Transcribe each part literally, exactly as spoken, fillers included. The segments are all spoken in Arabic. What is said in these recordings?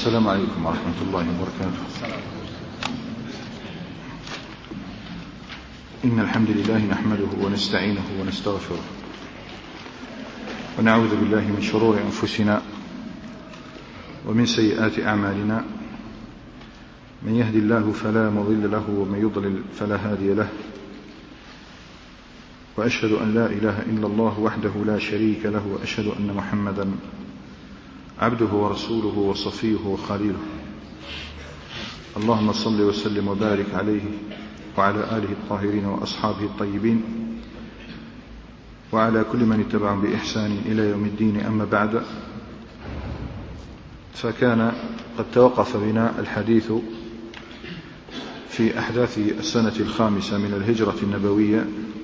السلام عليكم ورحمة الله وبركاته. إن الحمد لله نحمده ونستعينه ونستغفره ونعوذ بالله من شرور أنفسنا ومن سيئات أعمالنا، من يهد الله فلا مضل له ومن يضلل فلا هادي له، وأشهد أن لا إله إلا الله وحده لا شريك له، وأشهد أن محمدا عبده ورسوله وصفيه وخليله. اللهم صل وسلم وبارك عليه وعلى آله الطاهرين وأصحابه الطيبين وعلى كل من اتبعهم بإحسان إلى يوم الدين. أما بعد، فكان قد توقف بنا الحديث في أحداث السنة الخامسة من الهجرة النبوية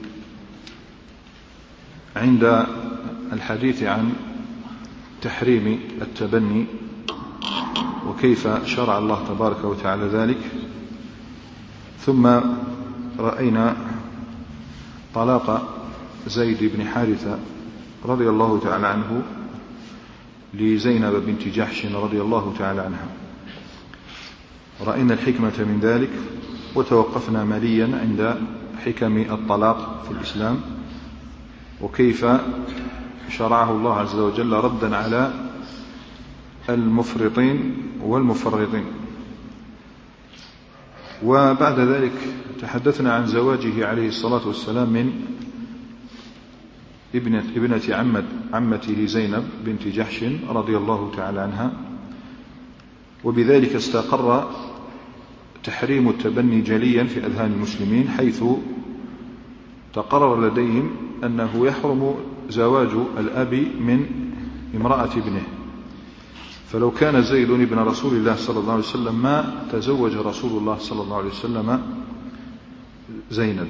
عند الحديث عن تحريم التبني وكيف شرع الله تبارك وتعالى ذلك، ثم رأينا طلاق زيد بن حارثة رضي الله تعالى عنه لزينب بنت جحش رضي الله تعالى عنها. رأينا الحكمة من ذلك، وتوقفنا مليا عند حكم الطلاق في الإسلام وكيف شرعه الله عز وجل ردا على المفرطين والمفرطين. وبعد ذلك تحدثنا عن زواجه عليه الصلاة والسلام من ابنة, ابنة عمة عمته زينب بنت جحش رضي الله تعالى عنها، وبذلك استقر تحريم التبني جليا في أذهان المسلمين، حيث تقرر لديهم أنه يحرم زواج الأب من امرأة ابنه. فلو كان زيد ابن رسول الله صلى الله عليه وسلم ما تزوج رسول الله صلى الله عليه وسلم زينب.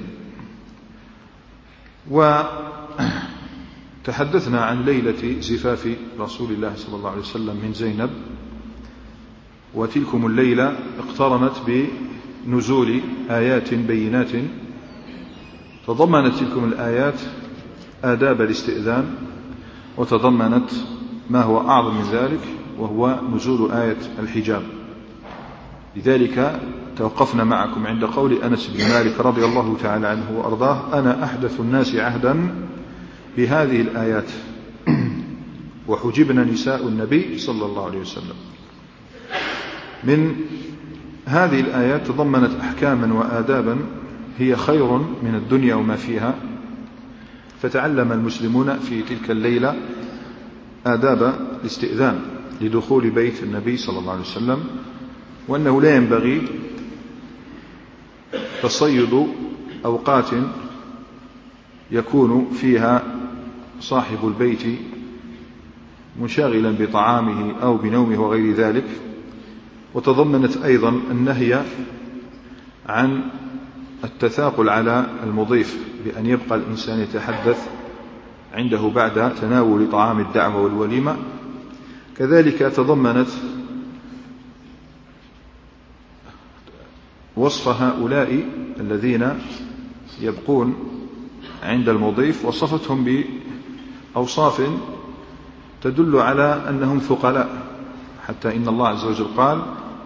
وتحدثنا عن ليلة زفاف رسول الله صلى الله عليه وسلم من زينب، وتلكم الليلة اقترنت بنزول آيات بينات تضمنت تلكم الآيات آداب الاستئذان، وتضمنت ما هو أعظم من ذلك وهو نزول آية الحجاب. لذلك توقفنا معكم عند قول أنس بن مالك رضي الله تعالى عنه وأرضاه: أنا أحدث الناس عهدا بهذه الآيات وحجبنا نساء النبي صلى الله عليه وسلم. من هذه الآيات تضمنت أحكاما وآدابا هي خير من الدنيا وما فيها، فتعلم المسلمون في تلك الليلة آداب الاستئذان لدخول بيت النبي صلى الله عليه وسلم، وأنه لا ينبغي تصيد أوقات يكون فيها صاحب البيت منشغلا بطعامه أو بنومه وغير ذلك. وتضمنت أيضا النهي عن التثاقل على المضيف بأن يبقى الإنسان يتحدث عنده بعد تناول طعام الدعوة والوليمة. كذلك تضمنت وصف هؤلاء الذين يبقون عند المضيف، وصفتهم بأوصاف تدل على أنهم ثقلاء، حتى إن الله عز وجل قال: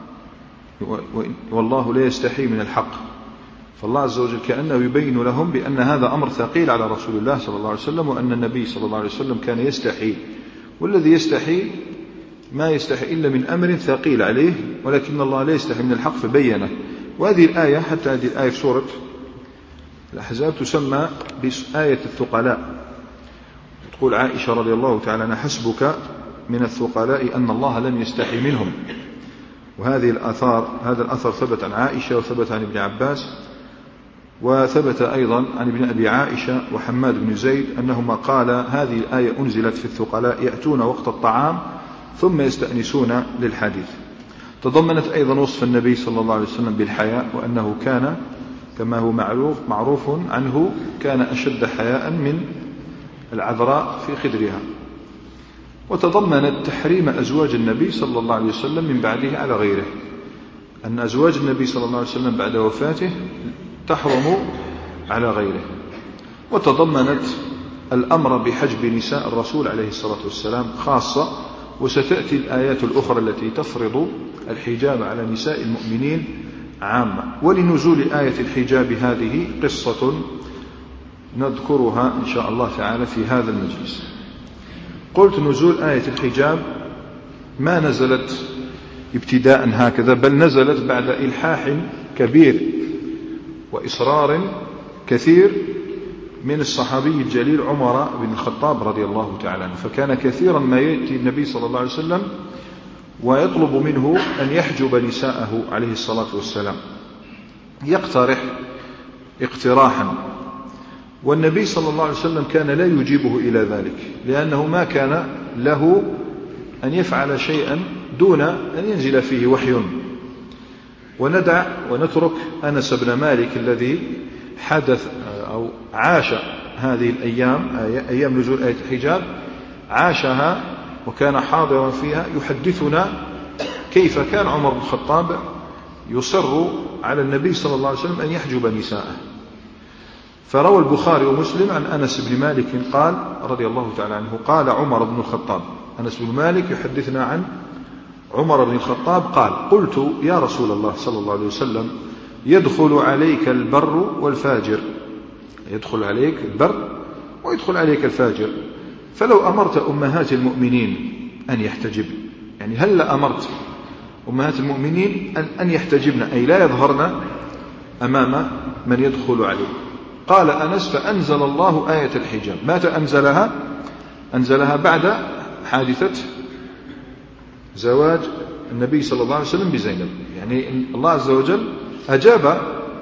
والله لا يستحي من الحق. فالله عز وجل كأنه يبين لهم بأن هذا أمر ثقيل على رسول الله صلى الله عليه وسلم، وأن النبي صلى الله عليه وسلم كان يستحي، والذي يستحي ما يستحي إلا من أمر ثقيل عليه، ولكن الله لا يستحي من الحق فبينه. وهذه الآية، حتى هذه الآية في سورة الأحزاب، تسمى بآية الثقلاء. تقول عائشة رضي الله تعالى عنها: حسبك من الثقلاء أن الله لم يستحي منهم. وهذه الآثار، هذا الأثر ثبت عن عائشة وثبت عن ابن عباس، وثبت أيضا عن ابن أبي عائشة وحماد بن زيد أنهما قال: هذه الآية أنزلت في الثقلاء يأتون وقت الطعام ثم يستأنسون للحديث. تضمنت أيضا وصف النبي صلى الله عليه وسلم بالحياء، وأنه كان كما هو معروف معروف عنه كان أشد حياء من العذراء في خدرها. وتضمنت تحريم أزواج النبي صلى الله عليه وسلم من بعده على غيره، أن أزواج النبي صلى الله عليه وسلم بعد وفاته تحرم على غيره. وتضمنت الأمر بحجب نساء الرسول عليه الصلاة والسلام خاصة، وستأتي الآيات الأخرى التي تفرض الحجاب على نساء المؤمنين عامة. ولنزول آية الحجاب هذه قصة نذكرها إن شاء الله تعالى في هذا المجلس. قلت نزول آية الحجاب ما نزلت ابتداء هكذا، بل نزلت بعد إلحاح كبير وإصرار كثير من الصحابي الجليل عمر بن الخطاب رضي الله تعالى عنه. فكان كثيرا ما يأتي النبي صلى الله عليه وسلم ويطلب منه أن يحجب نساءه عليه الصلاة والسلام، يقترح اقتراحا، والنبي صلى الله عليه وسلم كان لا يجيبه إلى ذلك، لأنه ما كان له أن يفعل شيئا دون أن ينزل فيه وحي. وندع ونترك أنس بن مالك الذي حدث أو عاش هذه الأيام، أيام نزول آية الحجاب، عاشها وكان حاضرا فيها، يحدثنا كيف كان عمر بن الخطاب يصر على النبي صلى الله عليه وسلم أن يحجب نساءه. فروى البخاري ومسلم عن أنس بن مالك قال رضي الله تعالى عنه قال عمر بن الخطاب، أنس بن مالك يحدثنا عن عمر بن الخطاب قال: قلت يا رسول الله صلى الله عليه وسلم يدخل عليك البر والفاجر، يدخل عليك البر ويدخل عليك الفاجر، فلو أمرت أمهات المؤمنين أن يحتجبن، يعني هل أمرت أمهات المؤمنين أن يحتجبن، أي لا يظهرن أمام من يدخل عليه. قال أنس: فأنزل الله آية الحجاب. متى أنزلها؟ أنزلها بعد حادثة زواج النبي صلى الله عليه وسلم بزينب، يعني الله عز وجل أجاب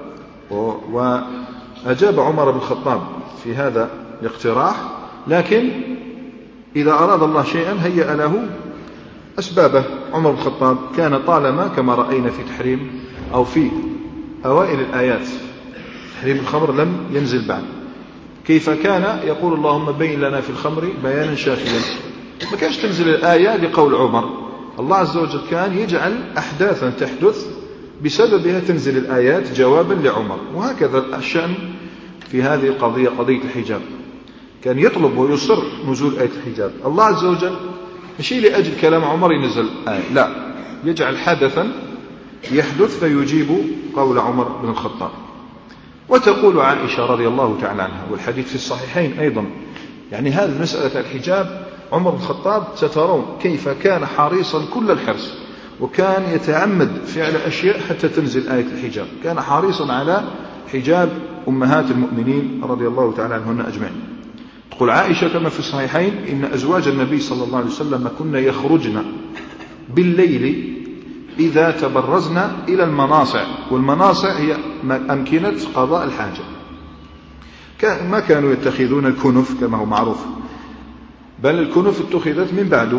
وأجاب عمر بن الخطاب في هذا الاقتراح، لكن إذا أراد الله شيئا هيأ له أسبابه. عمر بن الخطاب كان طالما كما رأينا في تحريم أو في أوائل الآيات تحريم الخمر لم ينزل بعد، كيف كان يقول اللهم بين لنا في الخمر بيانا شافيا، ما كانش تنزل الآية لقول عمر. الله عز وجل كان يجعل أحداثا تحدث بسببها تنزل الآيات جوابا لعمر. وهكذا الشأن في هذه القضية، قضية الحجاب، كان يطلب ويصر نزول آية الحجاب. الله عز وجل مش لأجل كلام عمر ينزل آية، لا، يجعل حدثا يحدث فيجيب قول عمر بن الخطاب. وتقول عائشة رضي الله تعالى عنها، والحديث في الصحيحين أيضا، يعني هذه مسألة الحجاب عمر بن الخطاب سترون كيف كان حريصا كل الحرص، وكان يتعمد فعل أشياء حتى تنزل آية الحجاب، كان حريصا على حجاب أمهات المؤمنين رضي الله تعالى عنهن أجمعين. تقول عائشة كما في الصحيحين: إن أزواج النبي صلى الله عليه وسلم كن يخرجن بالليل إذا تبرزن إلى المناصع، والمناصع هي أمكنة قضاء الحاجة، ما كانوا يتخذون الكنف كما هو معروف، بل الكنف اتخذت من بعد.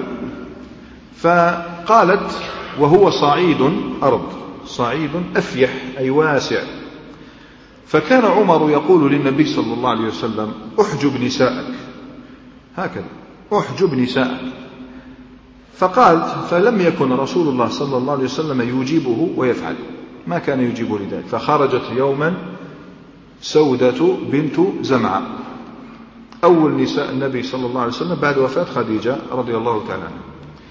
فقالت: وهو صعيد أرض، صعيد أفيح أي واسع. فكان عمر يقول للنبي صلى الله عليه وسلم: احجب نساءك، هكذا احجب نساءك. فقال: فلم يكن رسول الله صلى الله عليه وسلم يجيبه ويفعل، ما كان يجيبه لذلك. فخرجت يوما سودة بنت زمعة، أول نساء النبي صلى الله عليه وسلم بعد وفاة خديجة رضي الله تعالى عنها.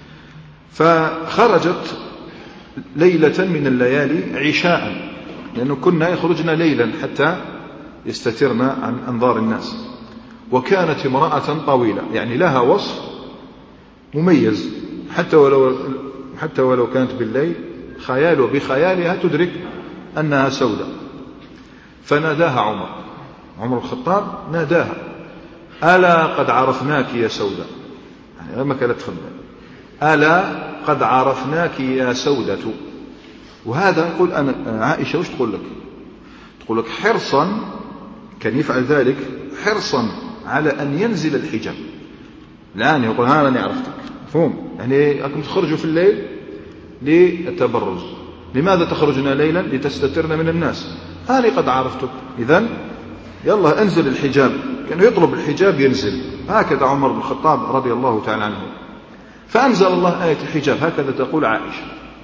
فخرجت ليلة من الليالي عشاء، لأنه كنا يخرجنا ليلا حتى يستترنا عن أنظار الناس. وكانت امرأة طويلة، يعني لها وصف مميز، حتى ولو, حتى ولو كانت بالليل خيال بخيالها تدرك أنها سوداء. فناداها عمر عمر الخطاب ناداها: ألا قد عرفناك يا سوداء، يعني لما كانت تخبر: ألا قد عرفناك يا سودة. وهذا يقول أنا عائشة وش تقول لك؟ تقول لك حرصا، كان يفعل ذلك حرصا على أن ينزل الحجاب. الآن يقول: ها أنا عرفتك، مفهوم؟ يعني أنكم تخرجوا في الليل للتبرز، لماذا تخرجنا ليلا؟ لتستترن من الناس. أنا قد عرفتك، إذن يلا أنزل الحجاب. كان يطلب الحجاب ينزل. هكذا عمر بن الخطاب رضي الله تعالى عنه. فأنزل الله آية الحجاب، هكذا تقول عائشة.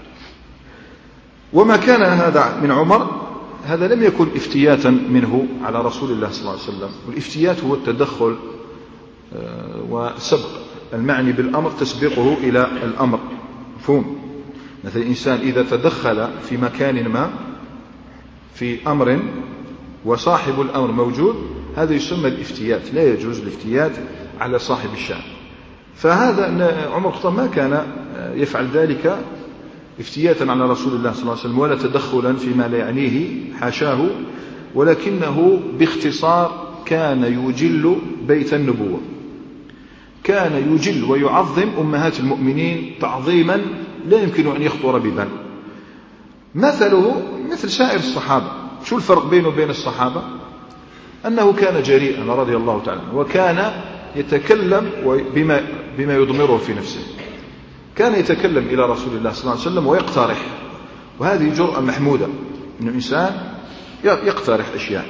وما كان هذا من عمر، هذا لم يكن افتياتا منه على رسول الله صلى الله عليه وسلم، والافتيات هو التدخل وسبق المعني بالأمر تسبقه إلى الأمر. مفهوم؟ مثل الإنسان إذا تدخل في مكان ما في أمر وصاحب الأمر موجود، هذا يسمى الافتيات، لا يجوز الافتيات على صاحب الشأن. فهذا عمر الخطاب ما كان يفعل ذلك افتياتا على رسول الله صلى الله عليه وسلم ولا تدخلا فيما لا يعنيه، حاشاه، ولكنه باختصار كان يجل بيت النبوة، كان يجل ويعظم أمهات المؤمنين تعظيما لا يمكن أن يخطر ببال. مثله مثل سائر الصحابة. شو الفرق بينه وبين الصحابة؟ أنه كان جريئا رضي الله تعالى، وكان يتكلم بما, بما يضمره في نفسه. كان يتكلم إلى رسول الله صلى الله عليه وسلم ويقترح، وهذه جرأة محمودة، أن الإنسان يقترح أشياء.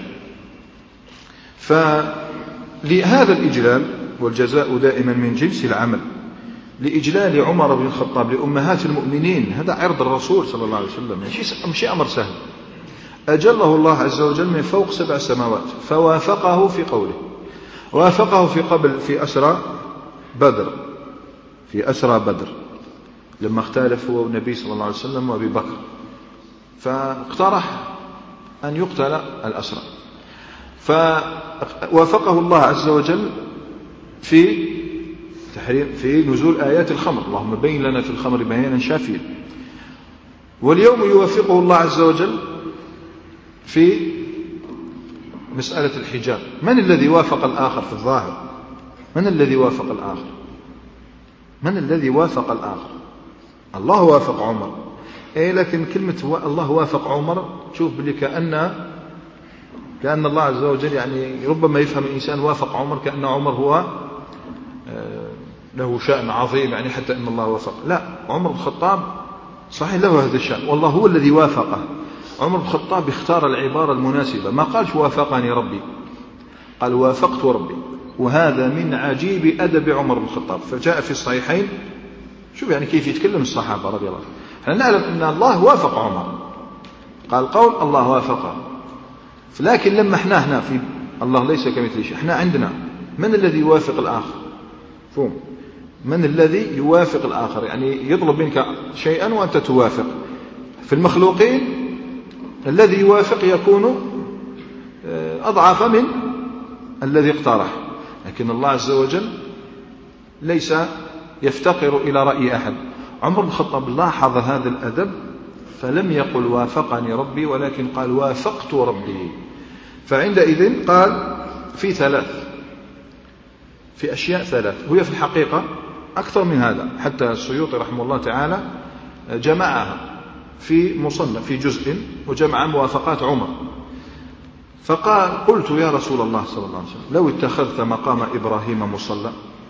فلهذا الإجلال، والجزاء دائما من جنس العمل، لإجلال عمر بن الخطاب لأمهات المؤمنين، هذا عرض الرسول صلى الله عليه وسلم، مش أمر سهل. أجله الله عز وجل من فوق سبع سماوات، فوافقه في قوله، وافقه في قبل في أسرى بدر، في أسرى بدر لما اختلف هو النبي صلى الله عليه وسلم وأبي بكر، فاقترح أن يقتل الأسرى، فوافقه الله عز وجل في تحريم في نزول آيات الخمر، اللهم بين لنا في الخمر بيانا شافيا. واليوم يوافقه الله عز وجل في مسألة الحجاب. من الذي وافق الآخر في الظاهر؟ من الذي وافق الآخر؟ من الذي وافق الآخر؟ الله وافق عمر، إيه، لكن كلمة الله وافق عمر تشوف بلي كأن كأن الله عز وجل يعني ربما يفهم الإنسان وافق عمر كأن عمر هو له شأن عظيم، يعني حتى أن الله وافق. لا، عمر بن الخطاب صحيح له هذا الشأن، والله هو الذي وافقه. عمر بن الخطاب اختار العبارة المناسبة، ما قالش وافقني ربي، قال وافقت ربي، وهذا من عجيب أدب عمر بن الخطاب. فجاء في الصحيحين، شوف يعني كيف يتكلم الصحابة رضي الله عنهم. احنا نعلم أن الله وافق عمر، قال قول الله وافقه، لكن لما احنا هنا في الله ليس كمثله شيء، احنا عندنا من الذي يوافق الآخر؟ فهم؟ من الذي يوافق الآخر؟ يعني يطلب منك شيئا وأنت توافق. في المخلوقين الذي يوافق يكون أضعف من الذي اقترح، لكن الله عز وجل ليس يفتقر إلى رأي أحد. عمر بن الخطاب لاحظ هذا الأدب فلم يقل وافقني ربي، ولكن قال وافقت ربي. فعندئذ قال في ثلاث، في أشياء ثلاث، وهي في الحقيقة أكثر من هذا، حتى السيوطي رحمه الله تعالى جمعها في مصنف في جزء وجمع موافقات عمر. فقال قلت يا رسول الله صلى الله عليه وسلم لو اتخذت مقام إبراهيم مصلى،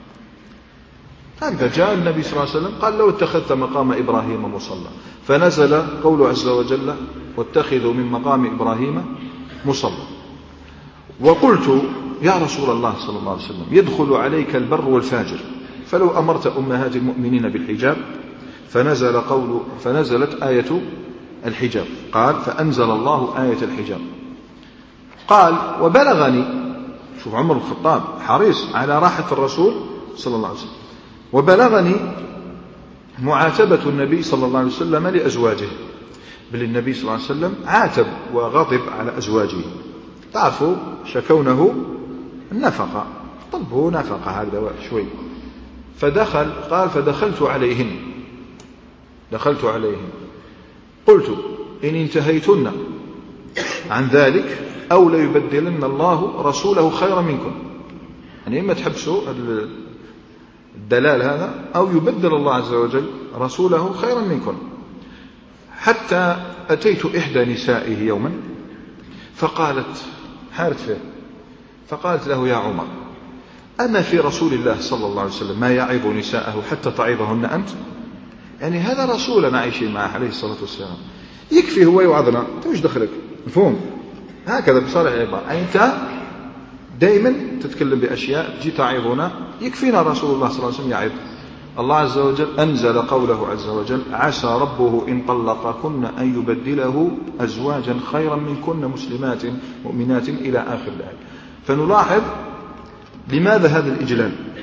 هكذا جاء النبي صلى الله عليه وسلم قال لو اتخذت مقام إبراهيم مصلى، فنزل قوله عز وجل واتخذوا من مقام إبراهيم مصلى. وقلت يا رسول الله صلى الله عليه وسلم يدخل عليك البر والفاجر، فلو أمرت أمهات المؤمنين بالحجاب، فنزل قول فنزلت آية الحجاب، قال فأنزل الله آية الحجاب. قال وبلغني، شوف عمر الخطاب حريص على راحة الرسول صلى الله عليه وسلم، وبلغني معاتبة النبي صلى الله عليه وسلم لأزواجه، بل النبي صلى الله عليه وسلم عاتب وغضب على أزواجه، تعرفوا شكونه النفقة، طلبوا نفقة هذا شوي. فدخل قال فدخلت عليهن، دخلت عليهن قلت إن انتهيتن عن ذلك أو ليبدلن الله رسوله خيرا منكم، يعني إما تحبسوا الدلال هذا أو يبدل الله عز وجل رسوله خيرا منكم. حتى أتيت إحدى نسائه يوما فقالت حارت فيه، فقالت له يا عمر أما في رسول الله صلى الله عليه وسلم ما يعظ نساءه حتى تعظهن أنت؟ يعني هذا رسولنا عايشين معه عليه الصلاة والسلام، يكفي هو يوعظنا، أنت وش دخلك؟ مفهوم؟ هكذا بصالح العبارة، أنت دائما تتكلم بأشياء تجي تعظنا، يكفينا رسول الله صلى الله عليه وسلم يعظ. الله عز وجل أنزل قوله عز وجل عسى ربه إن طلقكن أن يبدله أزواجا خيرا منكن مسلمات مؤمنات إلى آخر الآية. فنلاحظ لماذا هذا الإجلال؟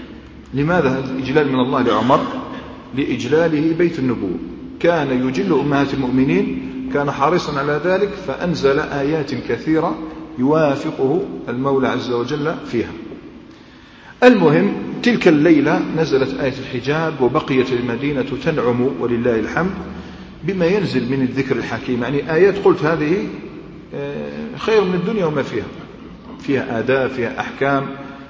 لماذا هذا الإجلال من الله لعمر؟ لإجلاله بيت النبوة، كان يجل أمهات المؤمنين، كان حريصا على ذلك، فأنزل آيات كثيرة يوافقه المولى عز وجل فيها. المهم تلك الليلة نزلت آية الحجاب، وبقيت المدينة تنعم ولله الحمد بما ينزل من الذكر الحكيم. يعني آيات قلت هذه خير من الدنيا وما فيها، فيها آداب، فيها أحكام،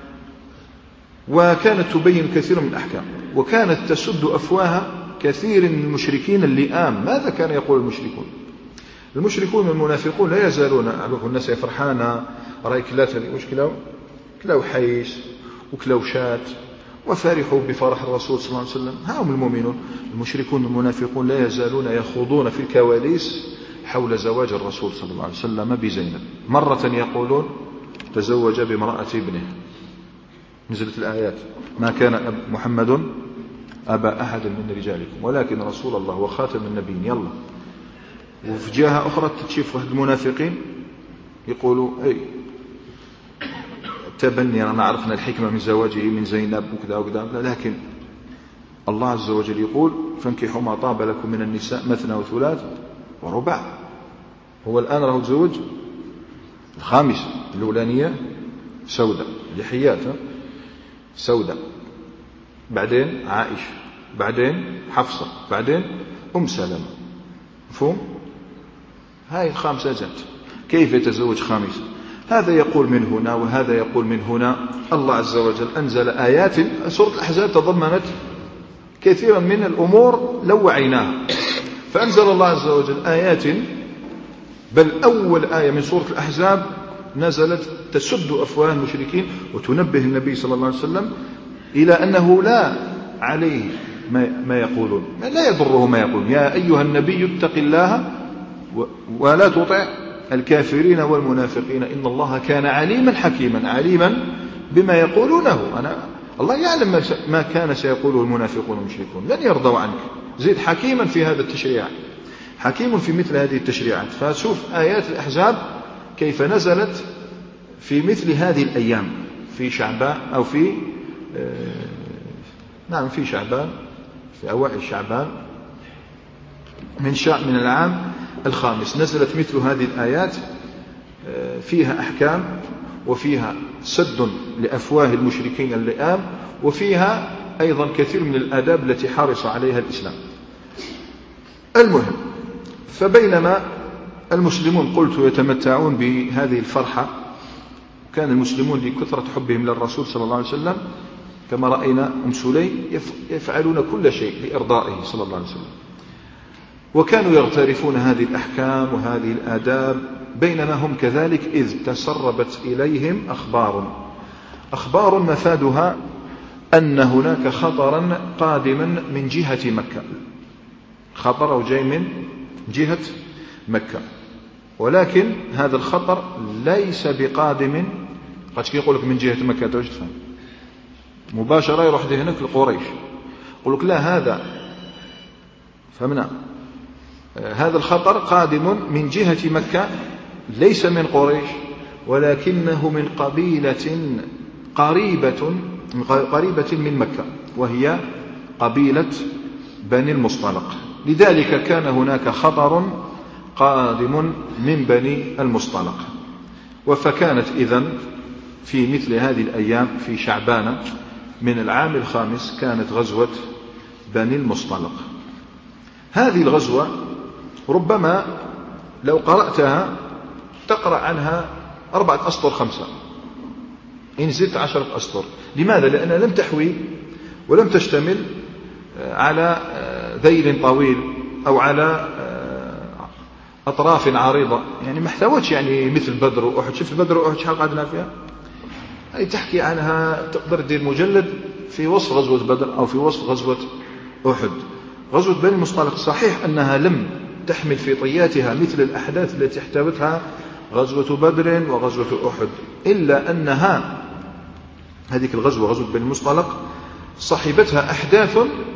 وكانت تبين كثير من الأحكام، وكانت تسد أفواه كثير من المشركين اللئام. ماذا كان يقول المشركون؟ المشركون والمنافقون لا يزالون الناس يفرحانا، رأي كلات هذه وش كلاو كلاو حيش وكلاو شات، وفرحوا بفرح الرسول صلى الله عليه وسلم. هم المؤمنون. المشركون والمنافقون لا يزالون يخوضون في الكواليس حول زواج الرسول صلى الله عليه وسلم بزينب. مرة يقولون تزوج بامرأة ابنه، نزلت الآيات ما كان محمد أبا أحد من رجالكم ولكن رسول الله وخاتم النبيين. يلا. وفي جهة أخرى تشوف واحد المنافقين يقولوا أي تبني، أنا عرفنا الحكمة من زواجه من زينب وكذا وكذا، لكن الله عز وجل يقول فانكحوا ما طاب لكم من النساء مثنى وثلاث ورباع. هو الآن راه تزوج الخامسة، الأولانية سودة لحيات سودة، بعدين عائشة، بعدين حفصة، بعدين أم سلمة. مفهوم؟ هاي الخامسة جات، كيف يتزوج خامسة؟ هذا يقول من هنا وهذا يقول من هنا. الله عز وجل أنزل آيات. سورة الأحزاب تضمنت كثيرا من الأمور لو وعيناها، فأنزل الله عز وجل آيات، بل أول آية من سورة الأحزاب نزلت تسد أفواه المشركين وتنبه النبي صلى الله عليه وسلم إلى أنه لا عليه ما يقولون، لا يضره ما يقولون. يا أيها النبي اتق الله ولا تطع الكافرين والمنافقين إن الله كان عليما حكيما. عليما بما يقولونه. أنا الله يعلم ما كان سيقوله المنافقون والمشركون، لن يرضوا عنك. زيد حكيما في هذا التشريع، حكيم في مثل هذه التشريعات. فشوف آيات الأحزاب كيف نزلت في مثل هذه الأيام، في شعبان أو في آه نعم في شعبان، في أوائل شعبان من شاء من العام الخامس نزلت مثل هذه الآيات، آه فيها أحكام وفيها سد لأفواه المشركين اللئام، وفيها أيضا كثير من الآداب التي حرص عليها الإسلام. المهم، فبينما المسلمون قلت يتمتعون بهذه الفرحة، كان المسلمون لكثرة حبهم للرسول صلى الله عليه وسلم كما رأينا أم سليم يفعلون كل شيء لإرضائه صلى الله عليه وسلم، وكانوا يغترفون هذه الأحكام وهذه الآداب. بينما هم كذلك إذ تسربت إليهم أخبار أخبار مفادها أن هناك خطرا قادما من جهة مكة، خطر أو جاي من جهة مكة، ولكن هذا الخطر ليس بقادم. قد يقول لك من جهة مكة توجد فهم مباشرة يروح هناك لقريش، يقول لك لا، هذا فهمنا هذا الخطر قادم من جهة مكة، ليس من قريش ولكنه من قبيلة قريبة قريبة من مكة، وهي قبيلة بني المصطلق. لذلك كان هناك خطر قادم من بني المصطلق. وفكانت إذن في مثل هذه الأيام في شعبان من العام الخامس كانت غزوة بني المصطلق. هذه الغزوة ربما لو قرأتها تقرأ عنها أربعة أسطر خمسة، إن زدت عشرة أسطر. لماذا؟ لأنها لم تحوي ولم تشتمل على ذيل طويل أو على أطراف عريضة، يعني ما احتوتش يعني مثل بدر وأحد. شوف بدر وأحد شحال قعدنا فيها، أي تحكي عنها تقدر تدير مجلد في وصف غزوة بدر أو في وصف غزوة أحد. غزوة بني المصطلق صحيح أنها لم تحمل في طياتها مثل الأحداث التي احتوتها غزوة بدر وغزوة أحد، إلا أنها هذه الغزوة غزوة بني المصطلق صاحبتها أحداث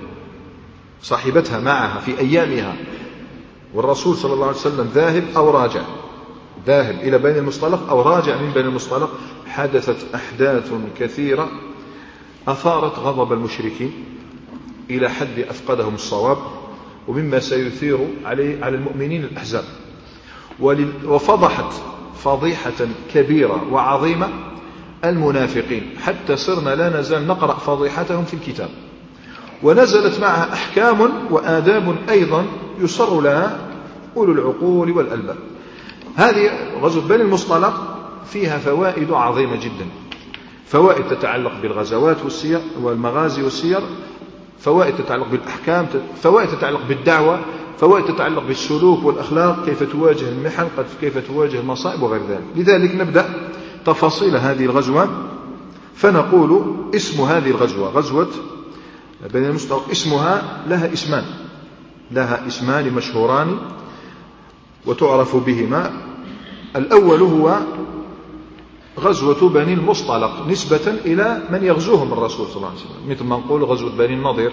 صاحبتها معها في أيامها، والرسول صلى الله عليه وسلم ذاهب أو راجع، ذاهب إلى بني المصطلق أو راجع من بني المصطلق. حدثت أحداث كثيرة أثارت غضب المشركين إلى حد أفقدهم الصواب، ومما سيثير عليه على المؤمنين الأحزاب، وفضحت فضيحة كبيرة وعظيمة المنافقين، حتى صرنا لا نزال نقرأ فضيحتهم في الكتاب، ونزلت معها أحكام وآداب أيضا يصر لها أولو العقول والألباب. هذه غزوة بني المصطلق فيها فوائد عظيمة جدا، فوائد تتعلق بالغزوات والسير والمغازي والسير، فوائد تتعلق بالأحكام، فوائد تتعلق بالدعوة، فوائد تتعلق بالسلوك والأخلاق، كيف تواجه المحن، كيف تواجه المصائب وغير ذلك. لذلك نبدأ تفاصيل هذه الغزوة، فنقول اسم هذه الغزوة غزوة بني المصطلق، اسمها لها اسمان لها اسمان مشهوران وتعرف بهما. الأول هو غزوة بني المصطلق نسبة إلى من يغزوهم الرسول صلى الله عليه وسلم، مثل ما نقول غزوة بني النضير،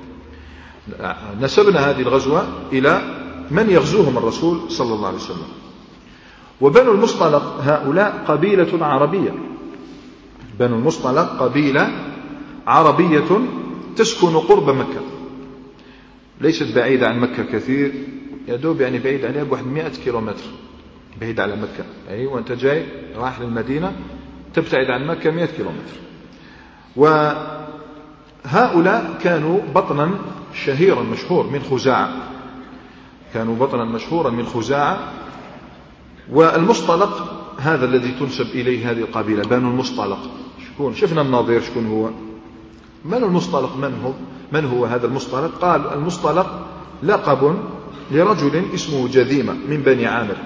نسبنا هذه الغزوة إلى من يغزوهم الرسول صلى الله عليه وسلم. وبنو المصطلق هؤلاء قبيلة عربية، بنو المصطلق قبيلة عربية تسكن قرب مكة، ليست بعيدة عن مكة كثير، يدوب يعني بعيد عليها بواحد مئة كيلومتر، بعيد على مكة، يعني وانت جاي راح للمدينة تبتعد عن مكة مئة كيلومتر. وهؤلاء كانوا بطنا شهيرا مشهور من خزاعة، كانوا بطنا مشهورا من خزاعة. والمصطلق هذا الذي تنسب إليه هذه القبيلة، بنو المصطلق. شكون شفنا الناظر شكون هو؟ بنو المصطلق من هو؟ من هو هذا المصطلق؟ قال المصطلق لقب لرجل اسمه جذيمة من بني عامر،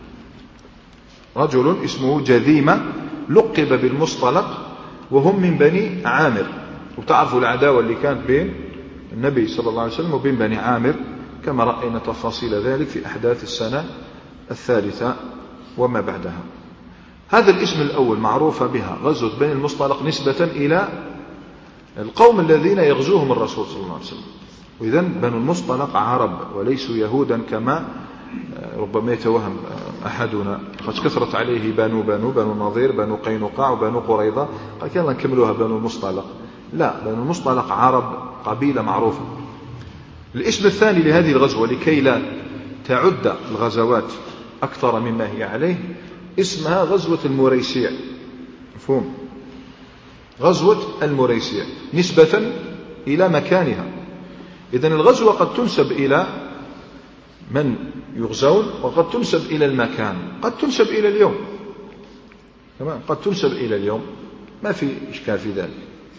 رجل اسمه جذيمة لقب بالمصطلق وهم من بني عامر. وتعرفوا العداوة اللي كانت بين النبي صلى الله عليه وسلم وبين بني عامر، كما رأينا تفاصيل ذلك في أحداث السنة الثالثة وما بعدها. هذا الاسم الأول معروفة بها غزوة بني المصطلق نسبة إلى القوم الذين يغزوهم الرسول صلى الله عليه وسلم. وإذن بنو المصطلق عرب وليسوا يهودا كما ربما يتوهم أحدنا، قد كثرت عليه بنو بنو بنو نظير بنو قينقاع وبنو قريظة، قال يلا نكملوها بنو المصطلق. لا، بنو المصطلق عرب قبيلة معروفة. الاسم الثاني لهذه الغزوة لكي لا تعد الغزوات أكثر مما هي عليه، اسمها غزوة المريسيع. مفهوم؟ غزوة المريسيع نسبة إلى مكانها. إذن الغزوة قد تنسب إلى من يغزون وقد تنسب إلى المكان، قد تنسب إلى اليوم، تمام، قد تنسب إلى اليوم، ما في إشكال في ذلك.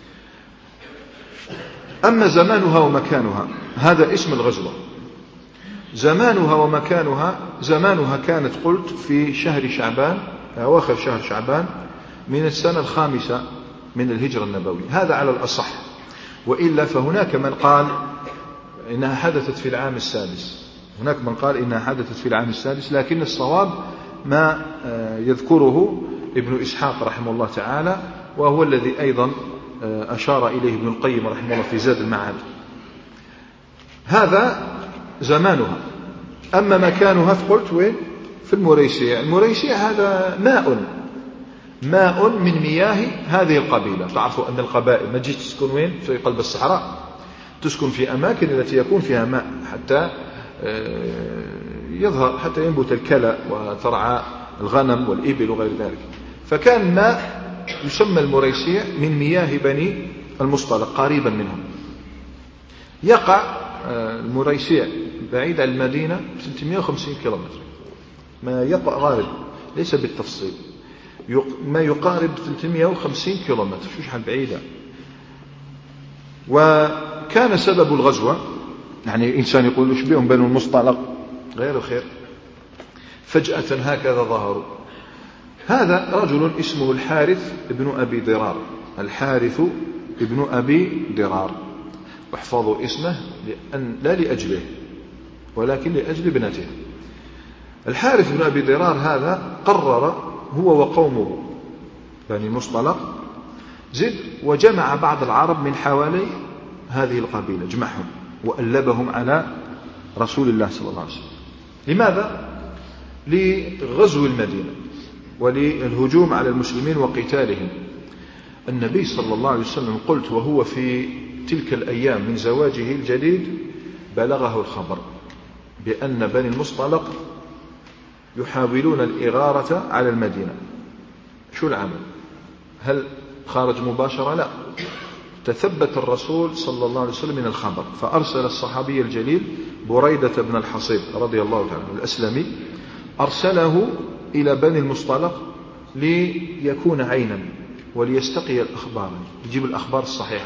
أما زمانها ومكانها هذا اسم الغزوة. زمانها ومكانها، زمانها كانت قلت في شهر شعبان، أواخر شهر شعبان من السنة الخامسة من الهجرة النبوية، هذا على الأصح، وإلا فهناك من قال إنها حدثت في العام السادس، هناك من قال إنها حدثت في العام السادس، لكن الصواب ما يذكره ابن إسحاق رحمه الله تعالى، وهو الذي أيضا أشار إليه ابن القيم رحمه الله في زاد المعاد. هذا زمانها. أما مكانها فقلت وين؟ في المريسيع. المريسيع هذا ماء ماء من مياه هذه القبيلة. تعرفوا أن القبائل ما تجي تسكن وين؟ في قلب الصحراء، تسكن في أماكن التي يكون فيها ماء حتى يظهر، حتى ينبت الكلى وترعى الغنم والإبل وغير ذلك. فكان ماء يسمى المريسيع من مياه بني المصطلق قريبا منهم. يقع المريسيع بعيد عن المدينة ستمائة وخمسين كيلومتر، ما يقع غالب ليس بالتفصيل، ما يقارب ثلاثمائة وخمسين كيلومتر، شو شحال بعيدة. وكان سبب الغزوة، يعني إنسان يقول وش بهم بنو المصطلق غير خير، فجأة هكذا ظهروا. هذا رجل اسمه الحارث ابن أبي ضرار، الحارث ابن أبي ضرار، واحفظوا اسمه لأن لا لأجله ولكن لأجل ابنته. الحارث بن أبي ضرار هذا قرر هو وقومه بني المصطلق زد وجمع بعض العرب من حوالي هذه القبيلة، جمعهم وألبهم على رسول الله صلى الله عليه وسلم. لماذا؟ لغزو المدينة وللهجوم على المسلمين وقتالهم. النبي صلى الله عليه وسلم قلت وهو في تلك الأيام من زواجه الجديد بلغه الخبر بأن بني المصطلق يحاولون الإغارة على المدينة. شو العمل؟ هل خارج مباشرة؟ لا، تثبت الرسول صلى الله عليه وسلم من الخبر، فأرسل الصحابي الجليل بريدة بن الحصيب رضي الله تعالى الأسلمي، أرسله إلى بني المصطلق ليكون عينا وليستقي الأخبار، يجيب الأخبار الصحيحة.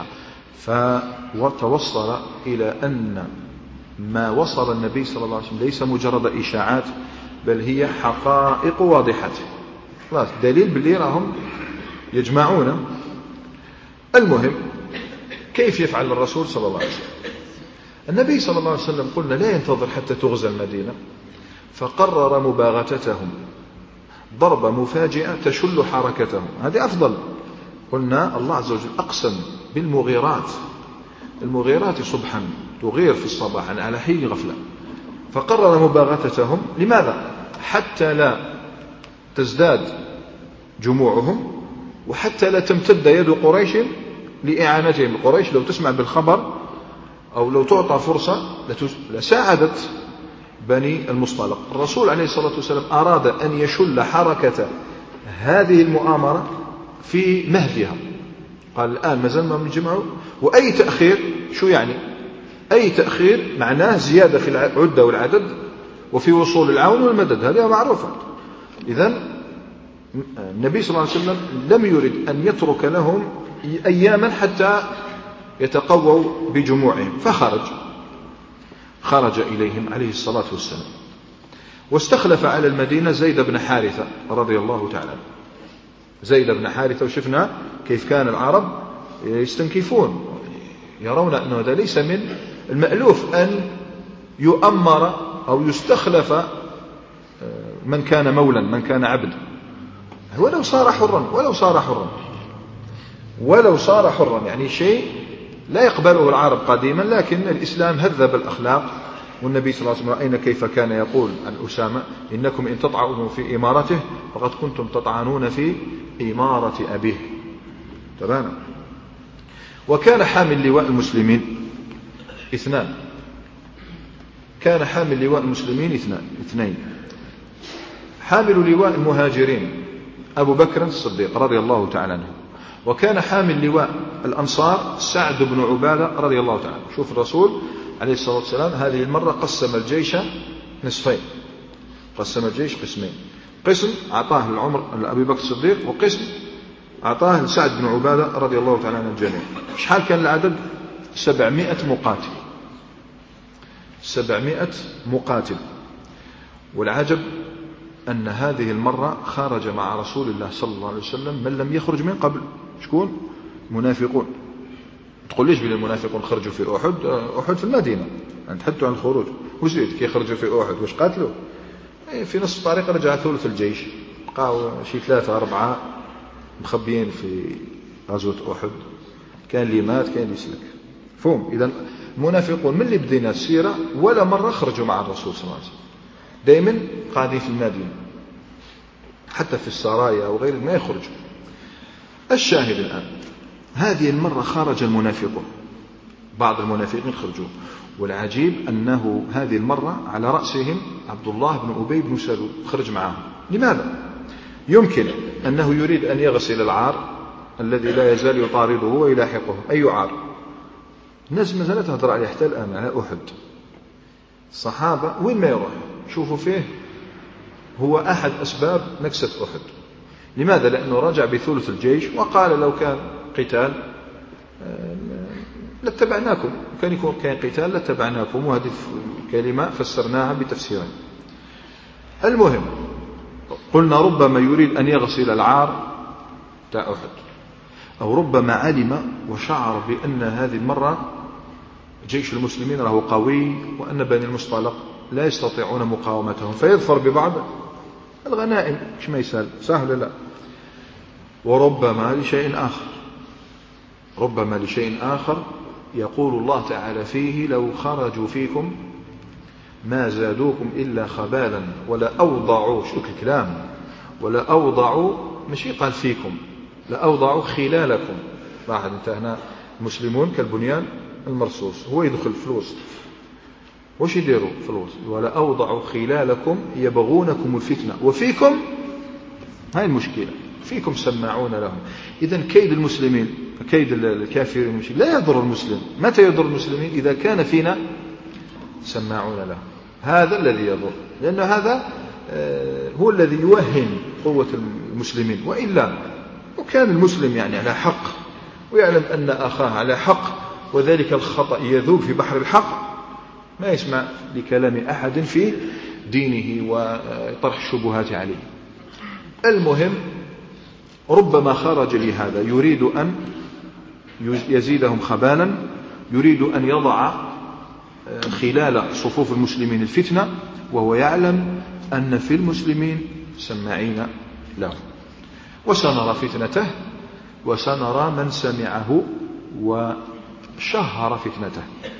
فتوصل إلى أن ما وصل النبي صلى الله عليه وسلم ليس مجرد إشاعات، بل هي حقائق واضحة، خلاص دليل باللي راهم يجمعون. المهم كيف يفعل الرسول صلى الله عليه وسلم؟ النبي صلى الله عليه وسلم قلنا لا ينتظر حتى تغزى المدينة، فقرر مباغتتهم ضربة مفاجئة تشل حركتهم، هذه أفضل. قلنا الله عز وجل أقسم بالمغيرات، المغيرات صبحا تغير في الصباح على حين غفلة، فقرر مباغتتهم. لماذا؟ حتى لا تزداد جموعهم، وحتى لا تمتد يد قريش لإعانتهم. قريش لو تسمع بالخبر أو لو تعطى فرصة لساعدت بني المصطلق. الرسول عليه الصلاة والسلام أراد أن يشل حركة هذه المؤامرة في مهدها، قال الآن ما زلنا نجمعه، وأي تأخير شو يعني؟ أي تأخير معناه زيادة في العدة والعدد وفي وصول العون والمدد، هذه معروفة. إذن النبي صلى الله عليه وسلم لم يرد أن يترك لهم أياما حتى يتقووا بجموعهم، فخرج خرج إليهم عليه الصلاة والسلام، واستخلف على المدينة زيد بن حارثة رضي الله تعالى. زيد بن حارثة، وشفنا كيف كان العرب يستنكفون، يرون أن هذا ليس من المألوف أن يؤمر أو يستخلف من كان مولا، من كان عبد، ولو صار حرا، ولو صار حرا ولو صار حرا يعني شيء لا يقبله العرب قديما، لكن الإسلام هذب الأخلاق. والنبي صلى الله عليه وسلم رأينا كيف كان يقول عن أسامة: إنكم إن تطعنوا في إمارته فقد كنتم تطعنون في إمارة أبيه. تمام. وكان حامل لواء المسلمين اثنان، كان حامل لواء المسلمين اثنان اثنين حامل لواء المهاجرين أبو بكر الصديق رضي الله تعالى عنه، وكان حامل لواء الأنصار سعد بن عبادة رضي الله تعالى. شوف الرسول عليه الصلاة والسلام هذه المرة قسم الجيش نصفين، قسم الجيش قسمين، قسم أعطاه لعمر لأبي بكر الصديق، وقسم أعطاه لسعد بن عبادة رضي الله تعالى عن الجميع. شحال كان العدد؟ سبعمائة مقاتل، سبعمائة مقاتل. والعجب أن هذه المرة خرج مع رسول الله صلى الله عليه وسلم من لم يخرج من قبل. شكون؟ منافقون. تقول ليش بين المنافقون خرجوا في أحد؟ أحد في المدينة، أنت حدثوا عن الخروج، وزيد كي خرجوا في أحد واش قاتلوا؟ في نصف الطريق رجع ثلث الجيش، بقاو شي ثلاثة أربعة مخبيين في غزوة أحد، كان اللي مات كان اللي سلك. فهم؟ إذا المنافقون من اللي بدينا السيرة ولا مرة خرجوا مع الرسول صلى الله عليه وسلم، دائما قاعدين في المدينة، حتى في السرايا وغيره ما يخرجوا. الشاهد الآن هذه المرة خرج المنافقون، بعض المنافقين خرجوا، والعجيب أنه هذه المرة على رأسهم عبد الله بن أبي بن سلول خرج معهم. لماذا؟ يمكن أنه يريد أن يغسل العار الذي لا يزال يطارده ويلاحقه. أي عار؟ الناس ما زالت تهضر عليه حتى الآن على أحد. الصحابة وين ما يروح شوفوا فيه هو أحد أسباب نكسة أحد. لماذا؟ لأنه رجع بثلث الجيش وقال لو كان قتال لاتبعناكم، كان يكون كان قتال لاتبعناكم، وهذه الكلمة فسرناها بتفسيرين. المهم قلنا ربما يريد أن يغسل العار تاع أحد، أو ربما علم وشعر بأن هذه المرة جيش المسلمين له قوي، وأن بني المصطلق لا يستطيعون مقاومتهم، فيظفر ببعض الغنائم. مش ما يسال سهل، لا. وربما لشيء آخر، ربما لشيء آخر يقول الله تعالى فيه: لو خرجوا فيكم ما زادوكم إلا خبالا ولا أوضعوا، شو الكلام، ولا أوضعوا، مش قال فيكم، لأوضعوا خلالكم. لاحظ أنت هنا المسلمون كالبنيان المرصوص، هو يدخل في الوسط، وش يديروا في الوسط؟ ولا أوضعوا خلالكم يبغونكم الفتنة وفيكم، هاي المشكلة، فيكم سماعون لهم. إذن كيد المسلمين، كيد الكافرين لا يضر المسلم. متى يضر المسلمين؟ إذا كان فينا سماعون لهم، هذا الذي يضر، لأن هذا هو الذي يوهن قوة المسلمين. وإلا وكان المسلم يعني على حق ويعلم أن أخاه على حق وذلك الخطأ يذوب في بحر الحق، ما يسمع لكلام أحد في دينه وطرح الشبهات عليه. المهم ربما خرج لهذا، يريد أن يزيدهم خبالا، يريد أن يضع خلال صفوف المسلمين الفتنة، وهو يعلم أن في المسلمين سماعين له. وسنرى فتنته وسنرى من سمعه وشهر فتنته.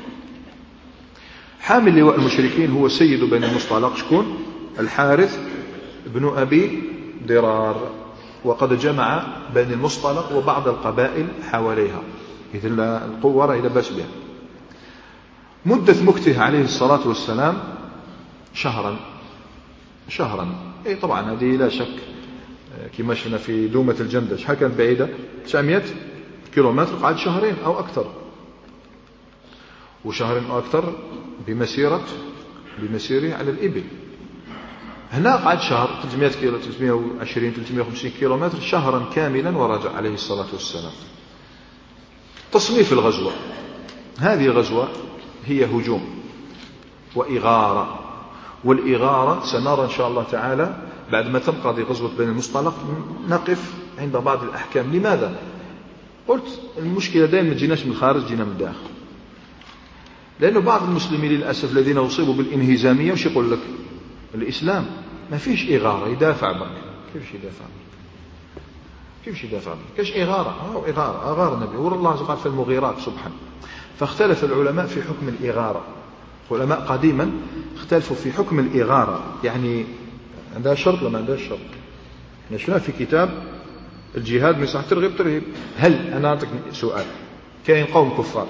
حامل لواء المشركين هو سيد بني المصطلق، شكون؟ الحارث بن أبي ضرار، وقد جمع بني المصطلق وبعض القبائل حواليها، إذن القوة إلى بس بها. مدة مكته عليه الصلاة والسلام شهرا شهرا أي طبعا هذه لا شك كما شفنا في دومة الجندل، شحال كانت بعيدة؟ تسعمائة كيلومتر، قعد شهرين أو أكثر، وشهرين أو أكثر بمسيرة بمسيره على الإبل. هنا قعد شهر، ثلاثمائة كيلو، ثلاثمائة وعشرين ثلاثمائة وخمسين كيلومتر، شهرا كاملا ورجع عليه الصلاة والسلام. تصنيف الغزوة، هذه الغزوة هي هجوم وإغارة، والإغارة سنرى إن شاء الله تعالى بعد ما تنقضي غزوة بني المصطلق نقف عند بعض الأحكام. لماذا؟ قلت المشكلة دائما ما تجيناش من الخارج، جينا من الداخل، لأنه بعض المسلمين للأسف الذين أصيبوا بالانهزامية وش يقول لك؟ الإسلام ما فيش إغارة، يدافع بك. كيفش يدافع بك؟ كيفش يدافع بك؟ كيش إغارة؟ أو إغارة أغار النبي والله قال في المغيرات سبحانه. فاختلف العلماء في حكم الإغارة. علماء قديما اختلفوا في حكم الإغارة، يعني عندها شرط ولا ما عندها شرط. نشوفها في كتاب الجهاد من صح ترغب ترهيب. هل أنا أعطيك سؤال، كاين قوم كفار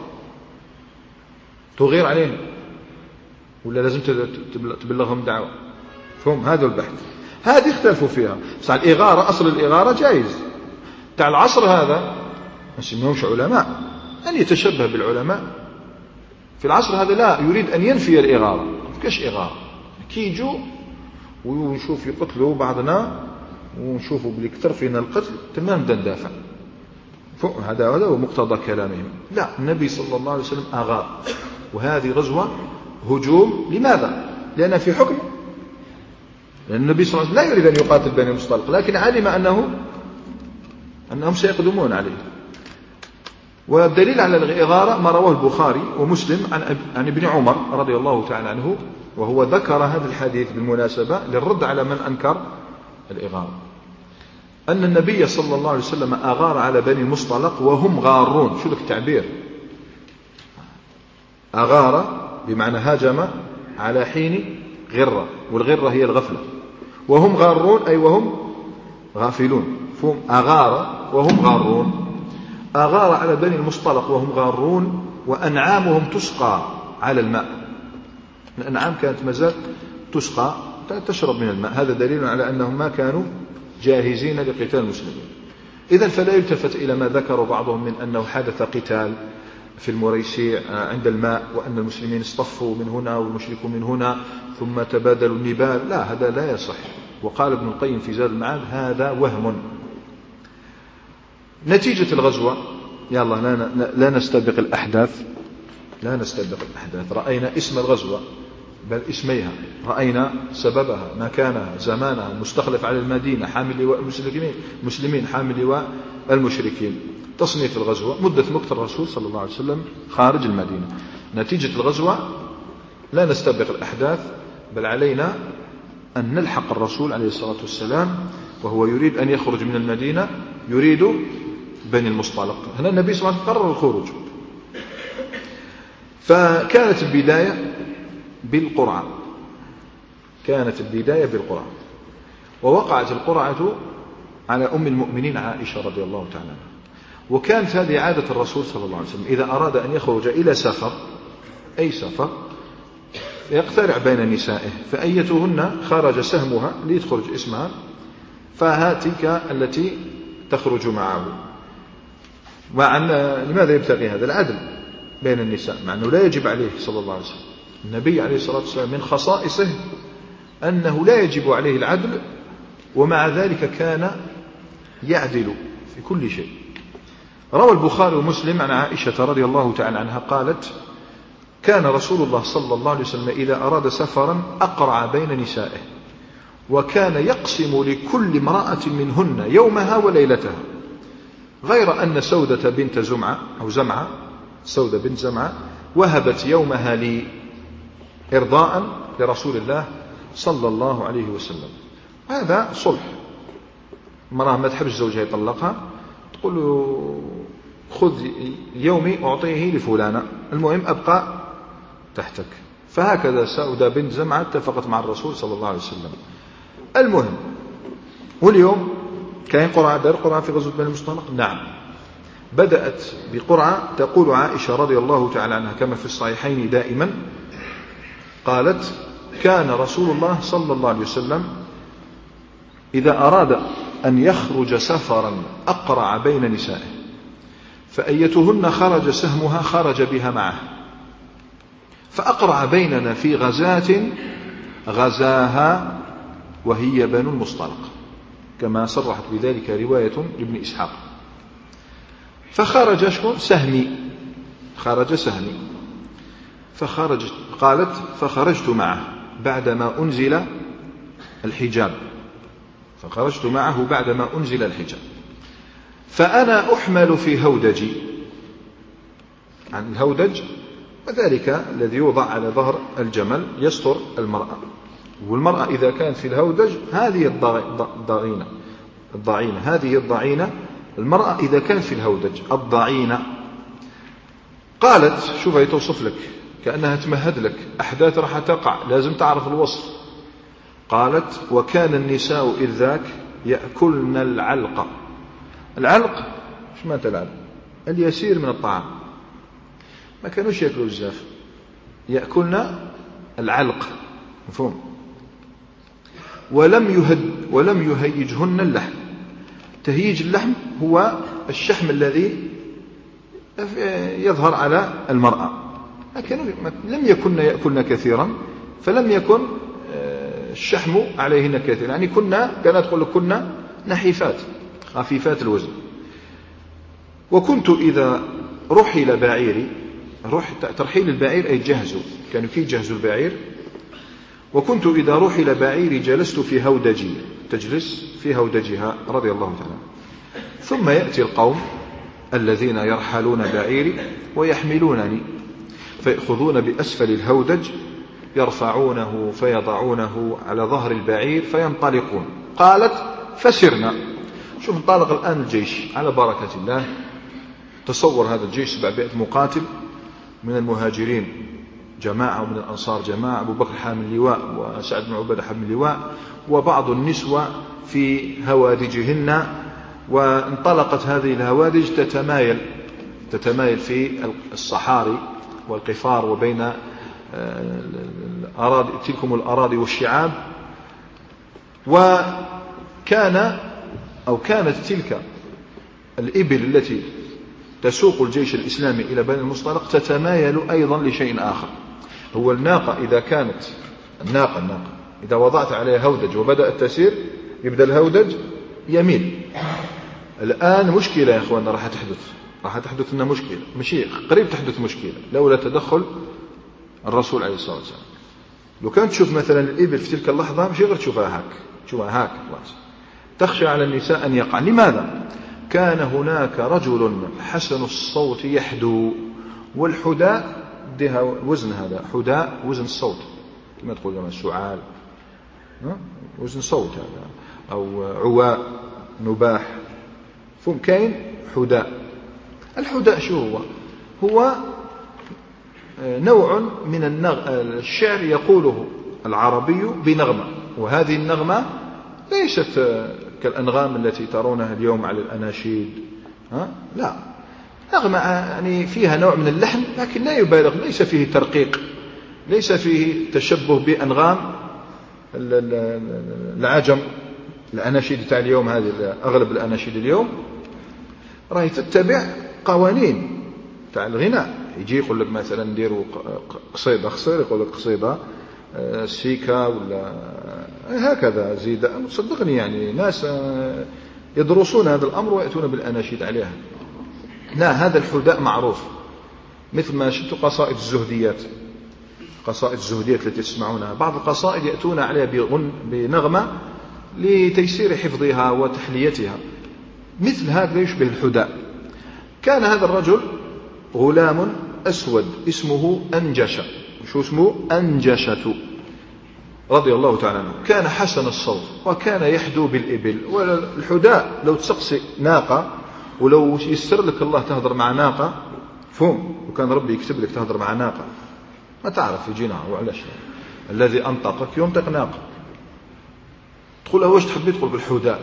تغير عليهم ولا لازم تبلغهم دعوة؟ فهم هذا البحث، هذه اختلفوا فيها. بس على الإغارة، أصل الإغارة جائز. تاع العصر هذا ما نسميهمش علماء، أن يتشبه بالعلماء في العصر هذا لا يريد أن ينفي الإغارة. كاش إغارة كي يجوا ونشوف يقتلوا بعضنا ونشوفوا بلي كثر فينا القتل تمام بدنا ندافع. هذا هذا هو مقتضى كلامهم. لا، النبي صلى الله عليه وسلم أغار، وهذه غزوة هجوم. لماذا؟ لأن في حكم، لأن النبي صلى الله عليه وسلم لا يريد أن يقاتل بني المصطلق، لكن علم أنه أنهم سيقدمون عليه. والدليل على الإغارة ما رواه البخاري ومسلم عن, عن ابن عمر رضي الله تعالى عنه، وهو ذكر هذا الحديث بالمناسبة للرد على من أنكر الإغارة، أن النبي صلى الله عليه وسلم أغار على بني المصطلق وهم غارون. شو لك التعبير؟ أغار بمعنى هاجم على حين غرة، والغرة هي الغفلة، وهم غارون أي وهم غافلون. فهم أغار وهم غارون. أغار على بني المصطلق وهم غارون، وأنعامهم تسقى على الماء. الأنعام كانت مازال تسقى تشرب من الماء، هذا دليل على أنهم ما كانوا جاهزين لقتال المسلمين. إذن فلا يلتفت إلى ما ذكروا بعضهم من أنه حدث قتال في المريسيع عند الماء، وأن المسلمين اصطفوا من هنا والمشركون من هنا ثم تبادلوا النبال. لا، هذا لا يصح. وقال ابن القيم في زاد المعاد هذا وهم. نتيجة الغزوة، يلا لا, لا نستبق الأحداث لا نستبق الأحداث رأينا اسم الغزوة، بل اسميها، رأينا سببها، مكانها، زمانها، المستخلف على المدينة، حامل لواء المسلمين مسلمين حامل لواء المشركين. تصنيف الغزوة، مدة مكث الرسول صلى الله عليه وسلم خارج المدينة. نتيجة الغزوة لا نستبق الأحداث، بل علينا أن نلحق الرسول عليه الصلاة والسلام وهو يريد أن يخرج من المدينة، يريد بني المصطلق. هنا النبي صلى الله عليه وسلم قرر الخروج. فكانت البداية بالقرعة كانت البداية بالقرعة ووقعت القرعة على أم المؤمنين عائشة رضي الله تعالى عنها. وكانت هذه عادة الرسول صلى الله عليه وسلم إذا أراد أن يخرج إلى سفر أي سفر يقترع بين نسائه، فأيتهن خرج سهمها لتخرج اسمها فهاتك التي تخرج معه. مع أن لماذا يبتغي هذا العدل بين النساء مع أنه لا يجب عليه صلى الله عليه وسلم؟ النبي عليه الصلاة والسلام من خصائصه أنه لا يجب عليه العدل، ومع ذلك كان يعدل في كل شيء. روى البخاري ومسلم عن عائشة رضي الله تعالى عنها قالت: كان رسول الله صلى الله عليه وسلم إذا أراد سفرا أقرع بين نسائه، وكان يقسم لكل امرأة منهن يومها وليلتها، غير أن سودة بنت زمعة أو زمعة سودة بنت زمعة وهبت يومها لي إرضاء لرسول الله صلى الله عليه وسلم. هذا صلح، امرأة ما تحبش زوجها يطلقها تقول له خذ يومي أعطيه لفلانة، المهم أبقى تحتك. فهكذا سودة بنت زمعة اتفقت مع الرسول صلى الله عليه وسلم. المهم، واليوم كاين قرعة، دار قرعة في غزوة بني المصطلق؟ نعم، بدأت بقرعة. تقول عائشة رضي الله تعالى عنها كما في الصحيحين دائما قالت: كان رسول الله صلى الله عليه وسلم إذا أراد أن يخرج سفرا أقرع بين نسائه، فأيتهن خرج سهمها خرج بها معه، فأقرع بيننا في غزاة غزاها وهي بنو المصطلق، كما صرحت بذلك رواية لابن إسحاق. فخرج شكون؟ سهمي، خرج سهمي. فخرجت قالت: فخرجت معه بعدما أنزل الحجاب، فخرجت معه بعدما أنزل الحجاب، فأنا أحمل في هودجي، عن الهودج وذلك الذي يوضع على ظهر الجمل يستر المرأة، والمرأة إذا كانت في الهودج هذه الضغينة الضعينة هذه الضعينة المرأة إذا كانت في الهودج الضعينة. قالت: شوف هي توصف لك كأنها تمهد لك أحداث راح تقع، لازم تعرف الوصف. قالت: وكان النساء إذ ذاك يأكلن العلق. العلق شو معنى العلق؟ اليسير من الطعام، ما كانوش يأكلوا بزاف، يأكلن العلق، مفهوم؟ ولم يهد ولم يهيجهن اللحم. تهيج اللحم هو الشحم الذي يظهر على المرأة، لم يكن يأكلن كثيرا، فلم يكن الشحم عليهن كثيرا، يعني كنا كانت تقول كنا نحيفات خفيفات الوزن. وكنت إذا رحل بعيري، ترحيل البعير أي جهزوا، كانوا كي يجهزوا البعير. وكنت إذا رحل بعيري جلست في هودجي، تجلس في هودجها رضي الله تعالى. ثم يأتي القوم الذين يرحلون بعيري ويحملونني، فيأخذون بأسفل الهودج يرفعونه فيضعونه على ظهر البعير فينطلقون. قالت: فسرنا. شوف انطلق الآن الجيش على بركة الله. تصور هذا الجيش سبعمائة مقاتل، من المهاجرين جماعة ومن الأنصار جماعة، أبو بكر حامل لواء وسعد بن عبادة حامل لواء، وبعض النسوة في هوادجهن. وانطلقت هذه الهوادج تتمايل تتمايل في الصحاري والقفار وبين الأراضي، تلكم الأراضي والشعاب. وكان أو كانت تلك الإبل التي تسوق الجيش الإسلامي إلى بني المصطلق تتمايل أيضا لشيء آخر، هو الناقة. إذا كانت الناقة الناقة إذا وضعت عليها هودج وبدأت تسير يبدأ الهودج يميل. الآن مشكلة يا أخوان راح تحدث راح تحدث لنا مشكلة، مشي قريب تحدث مشكلة لولا تدخل الرسول عليه الصلاة والسلام. لو كانت تشوف مثلا الإبل في تلك اللحظة مش غير تشوفها هاك تشوفها هاك خلاص، تخشى على النساء أن يقع. لماذا؟ كان هناك رجل حسن الصوت يحدو، والحداء دها وزن، هذا حداء وزن الصوت كما تقول لما السعال وزن صوت هذا، أو عواء نباح، فهم كاين حداء. الحداء شو هو؟ هو نوع من النغ... الشعر يقوله العربي بنغمة، وهذه النغمة ليست كالأنغام التي ترونها اليوم على الأناشيد. ها؟ لا، نغمة يعني فيها نوع من اللحن لكن لا يبالغ، ليس فيه ترقيق، ليس فيه تشبه بأنغام العجم. الأناشيد تاع اليوم هذه، أغلب الأناشيد اليوم راهي تتبع قوانين تاع الغناء. يجي يقول لك مثلا نديروا قصيدة خصير، يقول لك قصيدة سيكا ولا هكذا زيد. صدقني يعني ناس يدرسون هذا الأمر ويأتون بالأناشيد عليها. لا، هذا الحداء معروف، مثل ما شفتوا قصائد الزهديات، قصائد الزهديات التي تسمعونها، بعض القصائد يأتون عليها بنغمة لتيسير حفظها وتحليتها، مثل هذا يشبه الحداء. كان هذا الرجل غلام أسود اسمه أنجشة. شو اسمه؟ أنجشة رضي الله تعالى عنه. كان حسن الصوت وكان يحدو بالإبل. والحداء لو تسقسي ناقة، ولو يسر لك الله تهضر مع ناقة، فهم، وكان ربي يكتب لك تهضر مع ناقة، ما تعرف يجينا وعلاش الذي أنطقك ينطق ناقة. تقول له واش تحبي؟ تقول بالحداء.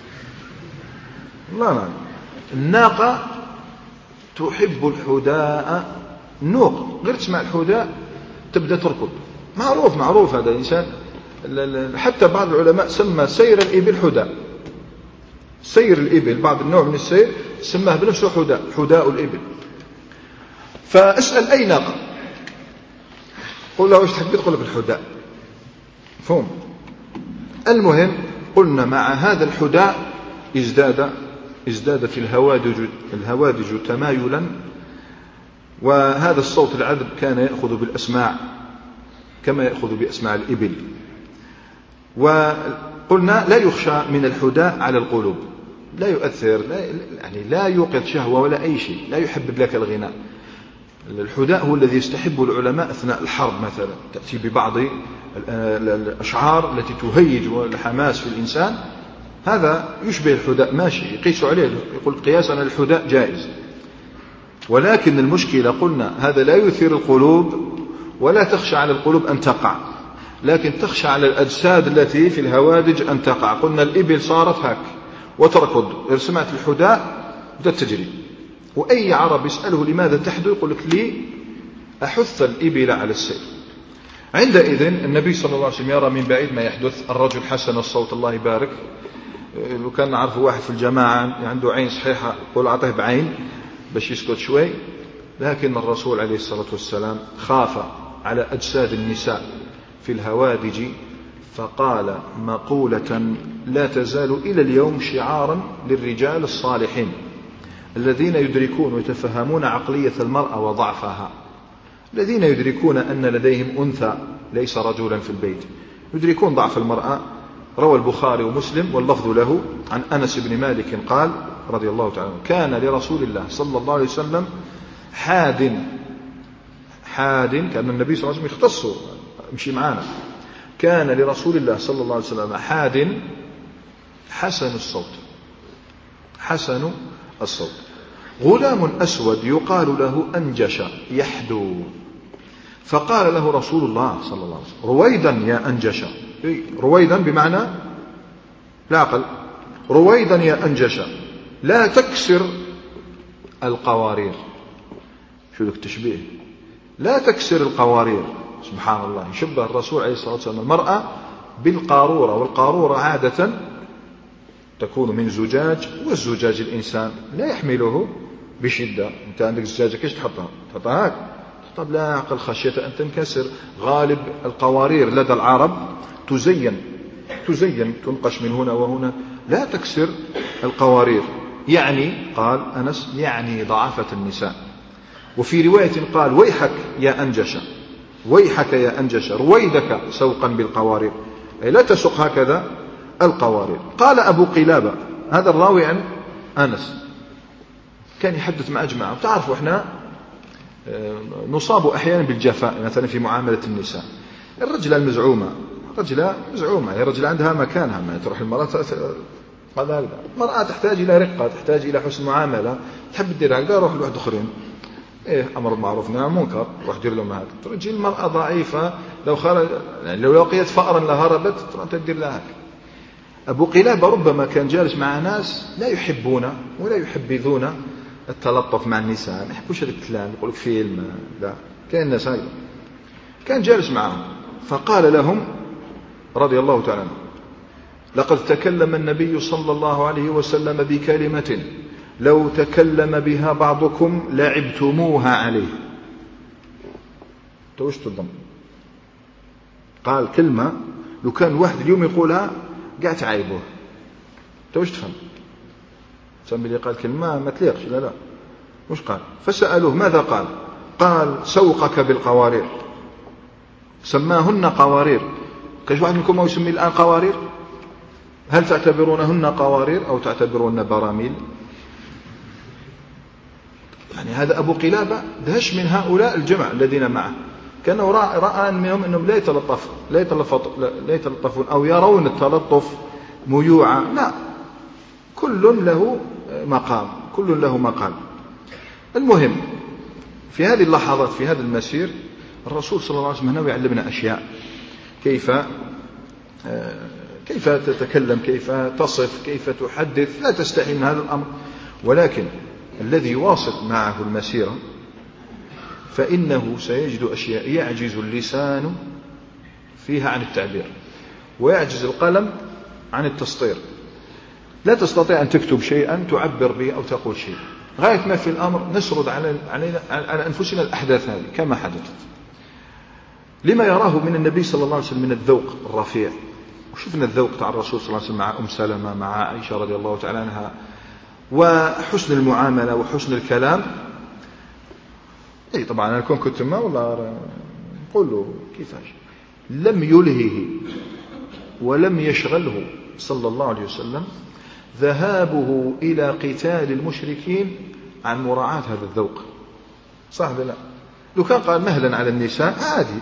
لا لا، الناقة تحب الحداء، النوق غير تسمع الحداء تبدأ تركض. معروف معروف هذا الإنسان. حتى بعض العلماء سمى سير الإبل حداء. سير الإبل، بعض النوع من السير سماه بنفسه حداء، حداء الإبل. فاسأل أي ناقة، قل له واش تحبي؟ تقول لك الحداء. فهم. المهم، قلنا مع هذا الحداء ازداد ازداد في الهوادج الهوادج تمايلا، وهذا الصوت العذب كان يأخذ بالأسماع كما يأخذ بأسماع الإبل. وقلنا لا يخشى من الحداء على القلوب، لا يؤثر، لا يعني لا يوقظ شهوة ولا أي شيء، لا يحبب لك الغناء. الحداء هو الذي يستحب العلماء أثناء الحرب مثلا، تأتي ببعض الأشعار التي تهيج الحماس في الإنسان، هذا يشبه الحداء، ماشي، يقيس عليه، يقول قياسا على الحداء جائز. ولكن المشكلة قلنا هذا لا يثير القلوب، ولا تخشى على القلوب أن تقع، لكن تخشى على الأجساد التي في الهوادج أن تقع. قلنا الإبل صارت هاك وتركض، سمعت الحداء بدأت تجري. وأي عرب يسأله لماذا تحدو؟ يقول لك لي أحث الإبل على السير. عندئذ النبي صلى الله عليه وسلم يرى من بعيد ما يحدث. الرجل حسن الصوت الله يبارك، لو كان نعرف واحد في الجماعة عنده عين صحيحة يقول أعطيه بعين باش يسكت شوي، لكن الرسول عليه الصلاة والسلام خاف على أجساد النساء في الهوادج، فقال مقولة لا تزال إلى اليوم شعارا للرجال الصالحين الذين يدركون ويتفهمون عقلية المرأة وضعفها، الذين يدركون أن لديهم أنثى ليس رجلا في البيت، يدركون ضعف المرأة. روى البخاري ومسلم واللفظ له عن أنس بن مالك قال رضي الله تعالى عنه: كان لرسول الله صلى الله عليه وسلم حاد حاد كان النبي صلى الله عليه وسلم يختص مشي معانا. كان لرسول الله صلى الله عليه وسلم حاد حسن الصوت حسن الصوت غلام أسود يقال له أنجش يحدو. فقال له رسول الله صلى الله عليه وسلم: رويدا يا أنجش. رويدا بمعنى لا عقل. رويدا يا أنجش لا تكسر القوارير. شو ذلك التشبيه؟ لا تكسر القوارير. سبحان الله، يشبه الرسول عليه الصلاة والسلام المرأة بالقارورة، والقارورة عادة تكون من زجاج، والزجاج الإنسان لا يحمله بشدة. أنت عندك زجاجة كيش تحطها؟ تحطها هاك، طب لا عقل خشية أن تنكسر. غالب القوارير لدى العرب تزين تزين تنقش من هنا وهنا، لا تكسر القوارير. يعني قال أنس يعني ضعفة النساء. وفي رواية قال: ويحك يا أنجش، ويحك يا أنجش، رويدك سوقا بالقوارير، أي لا تسق هكذا القوارير. قال أبو قلابة، هذا الراوي عن أنس، كان يحدث مع جماعة. وتعرفوا إحنا نصاب أحيانا بالجفاء مثلا في معاملة النساء. الرجلة المزعومة، رجلة مزعومة، هي رجلة عندها مكانها، ما تروح المرأة هذا هذا. المرأة تحتاج إلى رقة، تحتاج إلى حسن معاملة، تحب تدير هكذا روح لواحد آخرين، إيه أمر معروف نهي عن منكر، روح دير لهم هذا. تجي المرأة ضعيفة، لو خرج يعني لو لقيت فأرا لهربت تروح تدير لها هكذا. أبو قلابة ربما كان جالس مع ناس لا يحبون ولا يحبذون التلطف مع النساء، ما يحبوش هذا الكلام، يقولك فيلم لا، كان الناس هاي كان جالس معهم، فقال لهم رضي الله تعالى عنه: لقد تكلم النبي صلى الله عليه وسلم بكلمة لو تكلم بها بعضكم لعبتموها عليه. توش تضم قال كلمة لو كان واحد اليوم يقولها قاعد تعايبوه، توش تفهم سمي اللي قال كلمة ما تليقش، لا لا مش قال. فسألوه ماذا قال؟ قال: سوقك بالقوارير. سماهن قوارير. كاش واحد منكم ما يسمي الآن قوارير؟ هل تعتبرونهن قوارير أو تعتبرون براميل؟ يعني هذا أبو قلابة دهش من هؤلاء الجمع الذين معه، كأنه رأى منهم أنهم لا يتلطفون لا لا يتلطفون أو يرون التلطف ميوعا، لا، كل له مقام، كل له مقام. المهم في هذه اللحظات في هذا المسير الرسول صلى الله عليه وسلم هنا يعلمنا أشياء، كيف كيف تتكلم، كيف تصف، كيف تحدث، لا تستحي من هذا الأمر. ولكن الذي يواصل معه المسيرة فإنه سيجد أشياء يعجز اللسان فيها عن التعبير، ويعجز القلم عن التسطير. لا تستطيع أن تكتب شيئا تعبر به أو تقول شيء، غاية ما في الأمر نسرد على, على أنفسنا الأحداث هذه كما حدثت، لما يراه من النبي صلى الله عليه وسلم من الذوق الرفيع. وشفنا الذوق تاع الرسول صلى الله عليه وسلم مع أم سلمة مع عائشة رضي الله تعالى عنها، وحسن المعاملة وحسن الكلام. أي طبعا أنا كون كنت ما والله نقول له كيفاش لم يلهه ولم يشغله صلى الله عليه وسلم ذهابه إلى قتال المشركين عن مراعاة هذا الذوق، صح ولا لا؟ لو كان قال مهلا على النساء عادي،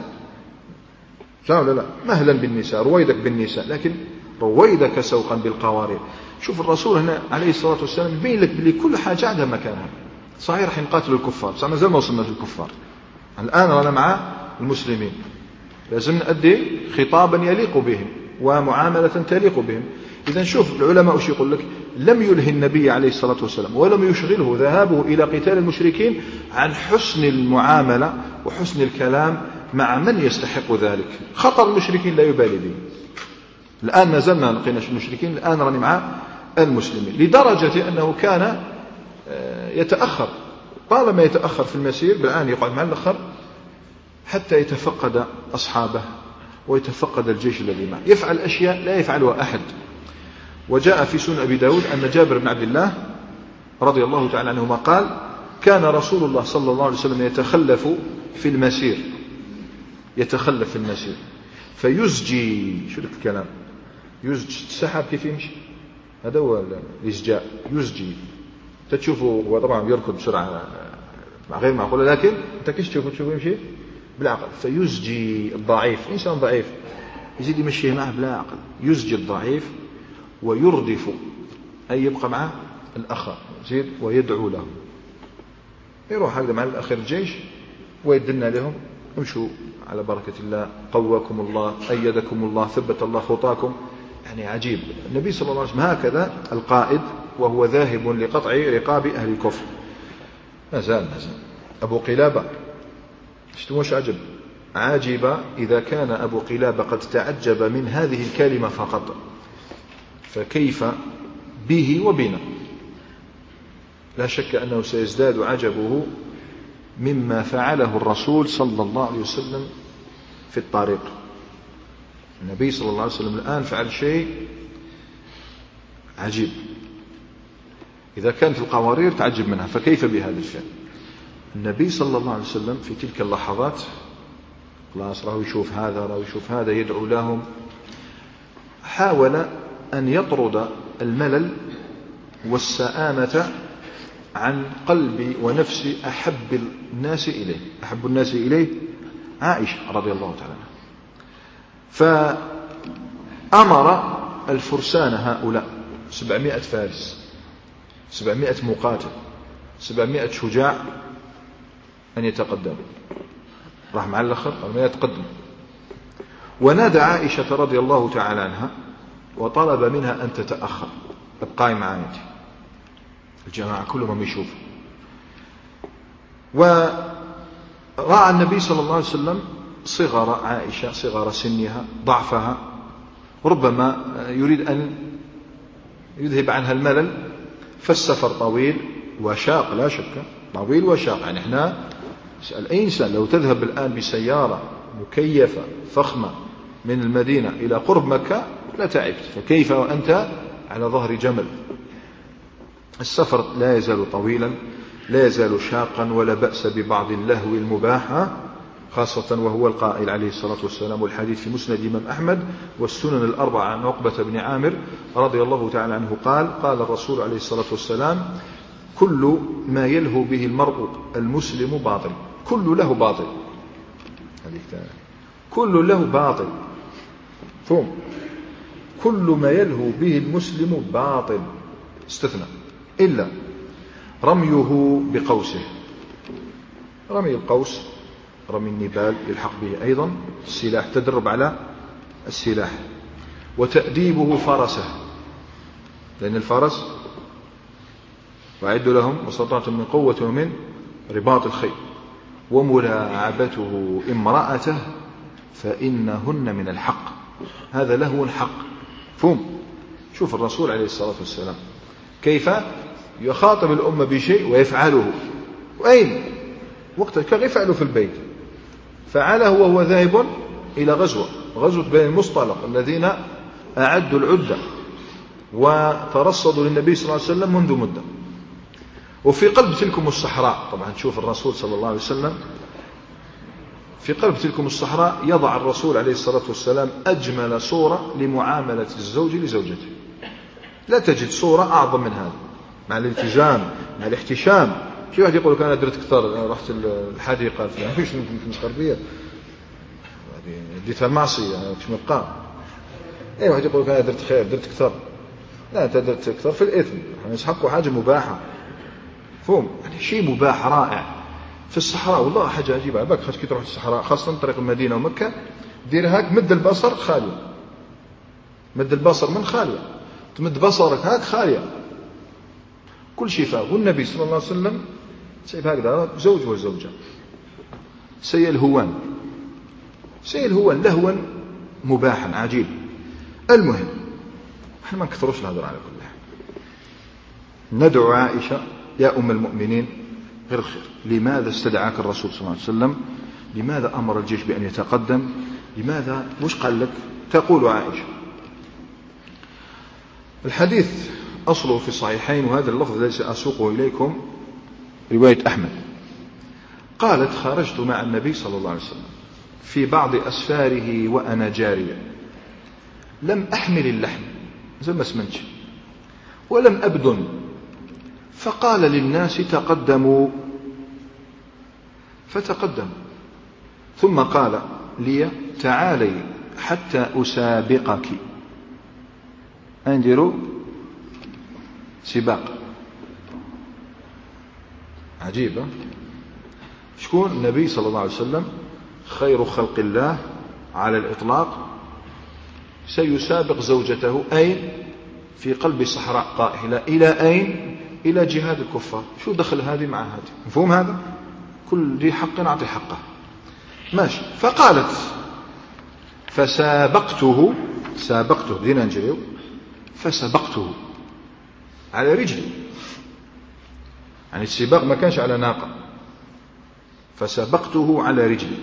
صح ولا لا؟ مهلا بالنساء، رويدك بالنساء، لكن رويدك سوقا بالقوارير. شوف الرسول هنا عليه الصلاة والسلام يبين لك بلي كل حاجة عندها مكانها. صحيح راح نقاتل الكفار، بس ما زال ما وصلنا للكفار، الآن رانا مع المسلمين، لازم نأدي خطابا يليق بهم ومعاملة تليق بهم. إذا شوف العلماء وش يقول لك: لم يلهي النبي عليه الصلاة والسلام ولم يشغله ذهابه إلى قتال المشركين عن حسن المعاملة وحسن الكلام مع من يستحق ذلك. خطر المشركين لا يبالي به، الآن ما زلنا لقينا المشركين، الآن راني مع المسلمين، لدرجة أنه كان يتأخر، طالما يتأخر في المسير بالآن يقعد مع الآخر حتى يتفقد أصحابه ويتفقد الجيش الذي معه، يفعل أشياء لا يفعلها أحد. وجاء في سنن أبي داود أن جابر بن عبد الله رضي الله تعالى عنهما قال: كان رسول الله صلى الله عليه وسلم يتخلف في المسير يتخلف في المسير فيزجي، شو ذلك الكلام؟ يزجي السحاب كيف يمشي، هذا هو الإزجاء، يزجي. تشوفه هو طبعا يركض بسرعة غير معقولة، لكن أنت كيف تشوفه تشوفه يمشي بالعقل. فيزجي الضعيف، إنسان ضعيف يزيد يمشي معه بلا عقل، يزجي الضعيف ويردف أي يبقى معه الأخر زيد ويدعو له، يروح هكذا مع الأخير الجيش ويدلنا لهم: امشوا على بركة الله، قواكم الله، أيدكم الله، ثبت الله خطاكم. يعني عجيب النبي صلى الله عليه وسلم هكذا القائد وهو ذاهب لقطع رقاب أهل الكفر. ما زال ما زال أبو قلابة اشتموش عجب عاجب إذا كان أبو قلابة قد تعجب من هذه الكلمة فقط، فكيف به وبنا؟ لا شك أنه سيزداد عجبه مما فعله الرسول صلى الله عليه وسلم في الطريق. النبي صلى الله عليه وسلم الآن فعل شيء عجيب، إذا كانت القوارير تعجب منها فكيف بهذا الفعل؟ النبي صلى الله عليه وسلم في تلك اللحظات خلاص راه يشوف هذا راه يشوف هذا يدعو لهم، حاول أن يطرد الملل والسآمة عن قلب ونفس أحب الناس إليه. أحب الناس إليه عائشة رضي الله تعالى عنها، فأمر الفرسان هؤلاء سبعمائة فارس، سبعمائة مقاتل، سبعمائة شجاع أن يتقدموا. راح مع الآخر قال ما يتقدم، ونادى عائشة رضي الله تعالى عنها وطلب منها أن تتأخر، ابقاي معي. الجماعة كلهم يشوف. ورأى النبي صلى الله عليه وسلم صغر عائشة، صغر سنها، ضعفها، ربما يريد أن يذهب عنها الملل، فالسفر طويل وشاق لا شك، طويل وشاق. يعني احنا نسأل أي إنسان لو تذهب الآن بسيارة مكيفة فخمة من المدينة إلى قرب مكة لا تعبت، فكيف وأنت على ظهر جمل؟ السفر لا يزال طويلا، لا يزال شاقا، ولا بأس ببعض اللهو المباح، خاصة وهو القائل عليه الصلاة والسلام، والحديث في مسند الإمام أحمد والسنن الأربعة عن عقبة بن عامر رضي الله تعالى عنه قال: قال الرسول عليه الصلاة والسلام: كل ما يلهو به المرء المسلم باطل. كل له باطل، كل له باطل، فهم. كل ما يلهو به المسلم باطل استثنى إلا رميه بقوسه. رمي القوس، رمي النبال يلحق به أيضا السلاح، تدرب على السلاح. وتأديبه فرسه، لأن الفرس وأعدوا لهم ما استطعتم من قوة ومن رباط الخيل. وملاعبته امرأته فإنهن من الحق. هذا لهو الحق، فهم. شوف الرسول عليه الصلاة والسلام كيف يخاطب الأمة بشيء ويفعله. وأين وقت كان يفعله في البيت، فعله وهو ذاهب إلى غزوة غزوة بني المصطلق الذين أعدوا العدة وترصدوا للنبي صلى الله عليه وسلم منذ مدة. وفي قلب تلكم الصحراء، طبعا شوف الرسول صلى الله عليه وسلم في قلب تلكم الصحراء يضع الرسول عليه الصلاة والسلام أجمل صورة لمعاملة الزوج لزوجته. لا تجد صورة أعظم من هذا، مع الالتزام، مع الاحتشام. شو واحد يقول أنا درت كثر، أنا رحت الحديقة في فيش ممكن نسخر فيها، ديتها المعصية مش مبقى. أي واحد يقول أنا درت خير، درت كثر. لا، أنت درت كثر في الإثم، يسحقوا حاجة مباحة، فهم. يعني شيء مباح رائع في الصحراء، والله حاجة عجيبة. بالك خاص كي تروح الصحراء، خاصة طريق المدينة ومكة، دير هاك مد البصر خالية، مد البصر من خالية، تمد بصرك هاك خالية، كل شيء فيه. والنبي صلى الله عليه وسلم سيب هكذا زوج وزوجة، سيلهوان سيلهوان لهوا مباحا عجيب. المهم احنا ما نكثروش الهدر على كل حال. ندعو عائشة يا أم المؤمنين غير الخير. لماذا استدعاك الرسول صلى الله عليه وسلم؟ لماذا أمر الجيش بأن يتقدم؟ لماذا؟ وش قال لك؟ تقول عائشة. الحديث أصله في الصحيحين، وهذا اللفظ الذي سأسوقه إليكم رواية أحمد. قالت: خرجت مع النبي صلى الله عليه وسلم في بعض أسفاره وأنا جارية، لم أحمل اللحم زي ما سمنتش، ولم أبدن، فقال للناس: تقدموا، فتقدموا، ثم قال لي: تعالي حتى أسابقك. أندروا سباق عجيبة. شكون؟ النبي صلى الله عليه وسلم خير خلق الله على الإطلاق سيسابق زوجته أين؟ في قلب صحراء قائلة. إلى أين؟ إلى جهاد الكفار. شو دخل هذه مع هذه؟ مفهوم هذا؟ كل ذي حق نعطي حقه، ماشي. فقالت: فسابقته، سابقته دينا نجريو، فسبقته على رجلي، يعني السباق ما كانش على ناقة، فسبقته على رجلي،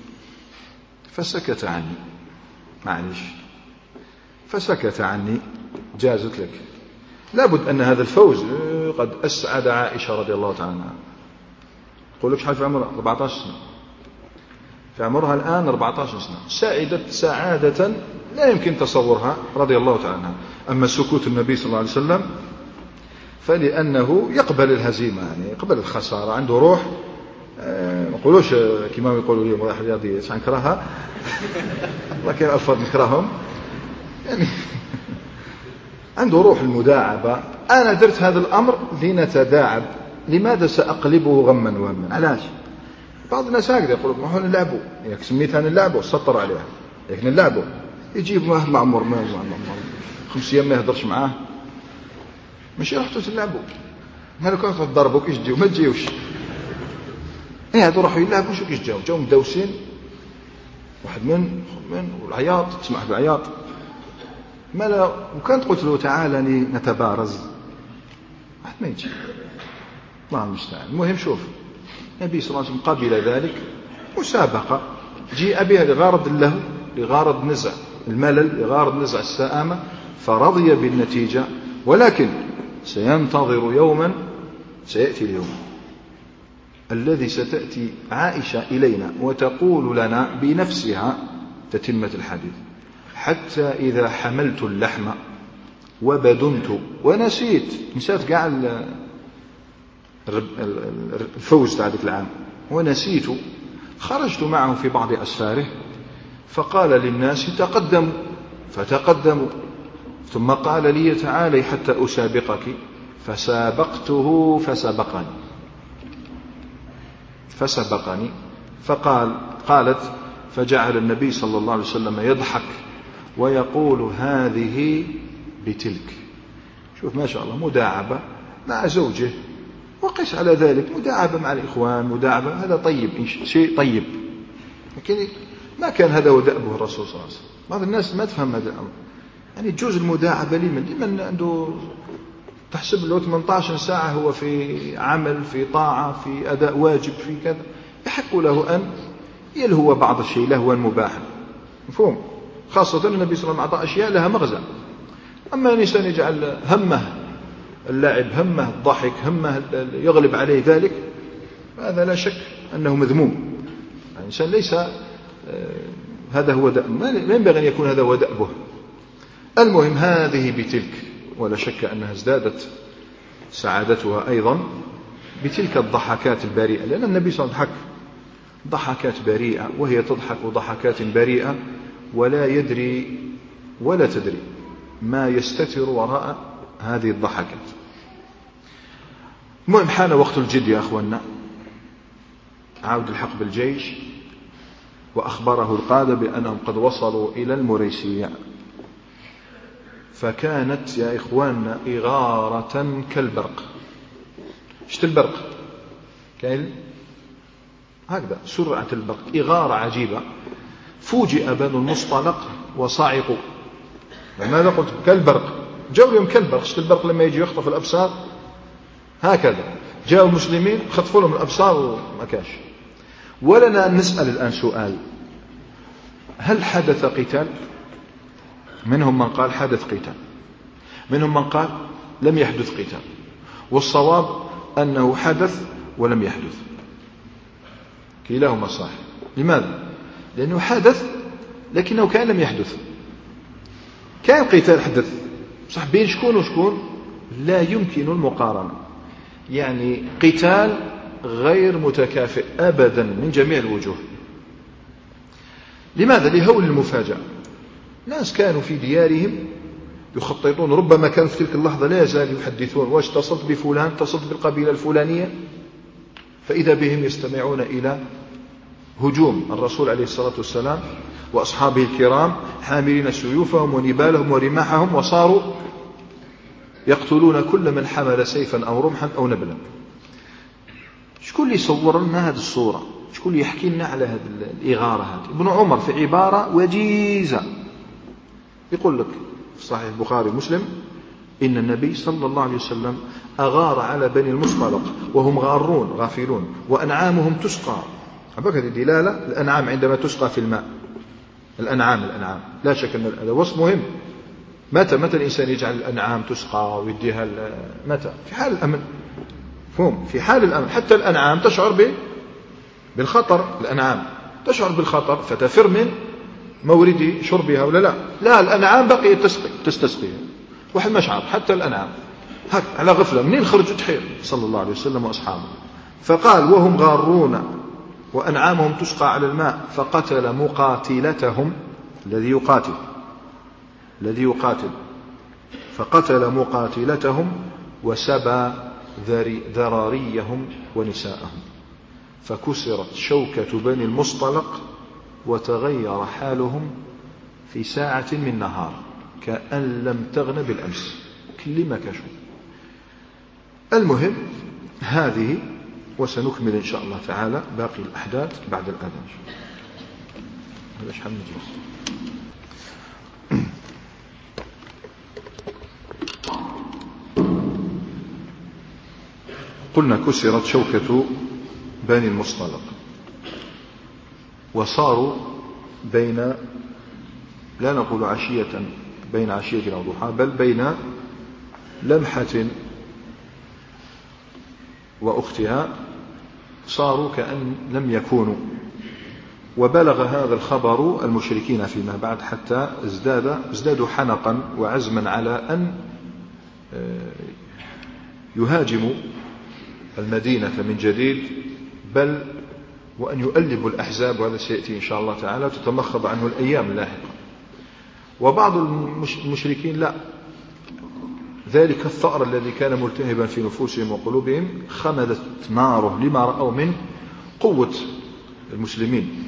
فسكت عني، معلش، فسكت عني، جازت لك. لابد أن هذا الفوز قد أسعد عائشة رضي الله تعالى عنها. أقول لك شحال في عمرها؟ أربعة عشر سنة، في عمرها الآن أربعة عشر سنة، سعدت سعادة لا يمكن تصورها رضي الله تعالى عنها. أما سكوت النبي صلى الله عليه وسلم فلأنه يقبل الهزيمة، يعني يقبل الخسارة، عنده روح. ما نقولوش كما يقولوا اليوم رايح رياضي سان كراها الله كيف ألفظ نكرههم، يعني عنده روح المداعبة. أنا درت هذا الأمر لنتداعب، لماذا سأقلبه غما وهما؟ علاش؟ بعض الناس هكذا يقولوا ما هو نلعبوا، ياك سميتها نلعبوا سطر عليها، ياك نلعبوا، يجيب واحد معمر ما معمر خمس أيام ما يهضرش معاه، ماشي رحتوا تلعبوا، ما كنتوا تضربوا كيش تجيو ما تجيوش، ايه هادو راحوا يلعبوا شو كيش جاو جاو مدوسين، واحد من من والعياط تسمع بالعياط ما لا. وكانت قلت له تعالى نتبارز، واحد ما يجي، الله المستعان. المهم شوف النبي صلى الله عليه وسلم قبل ذلك مسابقة جيء بها لغرض له، لغرض نزع الملل، لغرض نزع السآمة، فرضي بالنتيجة. ولكن سينتظر يوما، سيأتي اليوم الذي ستأتي عائشة إلينا وتقول لنا بنفسها تتمة الحديث: حتى إذا حملت اللحم وبدنت ونسيت، نسيت قاع الفوز تاع ذلك العام ونسيت، خرجت معه في بعض أسفاره فقال للناس تقدموا فتقدموا، ثم قال لي تعالي حتى أسابقك، فسابقته فسبقني فسبقني فقال قالت فجعل النبي صلى الله عليه وسلم يضحك ويقول هذه بتلك. شوف ما شاء الله مداعبة مع زوجه، وقس على ذلك مداعبة مع الإخوان، مداعبة هذا طيب، شيء طيب، لكن ما كان هذا هو دأبه الرسول صلى الله عليه وسلم. بعض الناس ما تفهم هذا الأمر، يعني جوز المداعبة لمن لمن عنده تحسب له ثمانية عشر ساعة هو في عمل، في طاعة، في أداء واجب، في كذا، يحق له أن يلهو بعض الشيء لهوا مباحا، مفهوم؟ خاصة النبي صلى الله عليه وسلم أعطى أشياء لها مغزى. أما الإنسان يجعل همه اللعب، همه الضحك، همه يغلب عليه ذلك، هذا لا شك أنه مذموم. الإنسان ليس هذا هو دأب، ما ينبغي أن يكون هذا هو دأبه. المهم هذه بتلك، ولا شك أنها ازدادت سعادتها أيضا بتلك الضحكات البريئة، لأن النبي صلى الله عليه وسلم ضحك ضحكات بريئة، وهي تضحك ضحكات بريئة ولا يدري ولا تدري ما يستتر وراء هذه الضحكات. المهم حان وقت الجد يا أخوانا، عاود الحق بالجيش، وأخبره القادة بأنهم قد وصلوا إلى المريسية، فكانت يا إخواننا إغارة كالبرق. شت البرق كاين هكذا سرعة البرق، إغارة عجيبة. فوجئ بنو المصطلق وصعقوا. لماذا قلت كالبرق؟ جاءوا اليوم كالبرق. شت البرق لما يجي يخطف الأبصار هكذا، جاءوا المسلمين خطفوا لهم الأبصار وما كاش. ولنا أن نسأل الآن سؤال: هل حدث قتال؟ منهم من قال حدث قتال، منهم من قال لم يحدث قتال، والصواب أنه حدث ولم يحدث، كلاهما صحيح. لماذا؟ لأنه حدث لكنه كان لم يحدث. كان قتال حدث صح، بين شكون وشكون لا يمكن المقارنة، يعني قتال غير متكافئ أبدا من جميع الوجوه. لماذا؟ لهول المفاجأة. ناس كانوا في ديارهم يخططون، ربما كانوا في تلك اللحظة لا يزالوا يحدثون: واش اتصلت بفلان، اتصلت بالقبيلة الفلانية، فإذا بهم يستمعون إلى هجوم الرسول عليه الصلاة والسلام وأصحابه الكرام حاملين سيوفهم ونبالهم ورماحهم، وصاروا يقتلون كل من حمل سيفا أو رمحا أو نبلا. شكون اللي يصور لنا هذه الصورة؟ شكون اللي يحكي لنا على هذه الإغارة هذه؟ ابن عمر في عبارة وجيزة يقول لك في صحيح البخاري ومسلم: إن النبي صلى الله عليه وسلم أغار على بني المصطلق وهم غارون غافلون وأنعامهم تسقى. هذه دلالة الأنعام عندما تسقى في الماء، الأنعام الأنعام لا شك أن هذا وصف مهم. متى متى الإنسان يجعل الأنعام تسقى ويديها؟ متى؟ في حال الأمن، فهم في حال الأمن. حتى الأنعام تشعر بالخطر، الأنعام تشعر بالخطر فتفر من مورد شربها ولا لا؟ لا، الأنعام بقي تسقي تستسقي، واحد ما شعر. حتى الأنعام هك على غفلة، منين خرجوا تحير صلى الله عليه وسلم وأصحابه. فقال: وهم غارون وأنعامهم تسقى على الماء، فقتل مقاتلتهم، الذي يقاتل الذي يقاتل فقتل مقاتلتهم وسبى ذراريهم ونساءهم، فكسرت شوكة بني المصطلق وتغير حالهم في ساعة من نهار. كأن لم تغن بالأمس كلمة كشو. المهم هذه، وسنكمل إن شاء الله تعالى باقي الأحداث بعد الأذان. هذا شحال نجلس؟ قلنا كسرت شوكة بني المصطلق وصاروا بين، لا نقول عشية، بين عشية أو ضحى، بل بين لمحة وأختها، صاروا كأن لم يكونوا. وبلغ هذا الخبر المشركين فيما بعد حتى ازداد ازدادوا حنقا وعزما على أن يهاجموا المدينة من جديد، بل وأن يؤلبوا الأحزاب، وهذا سيأتي إن شاء الله تعالى تتمخض عنه الأيام اللاحقة. وبعض المشركين لا، ذلك الثأر الذي كان ملتهبا في نفوسهم وقلوبهم خمدت ناره لما رأوا من قوة المسلمين،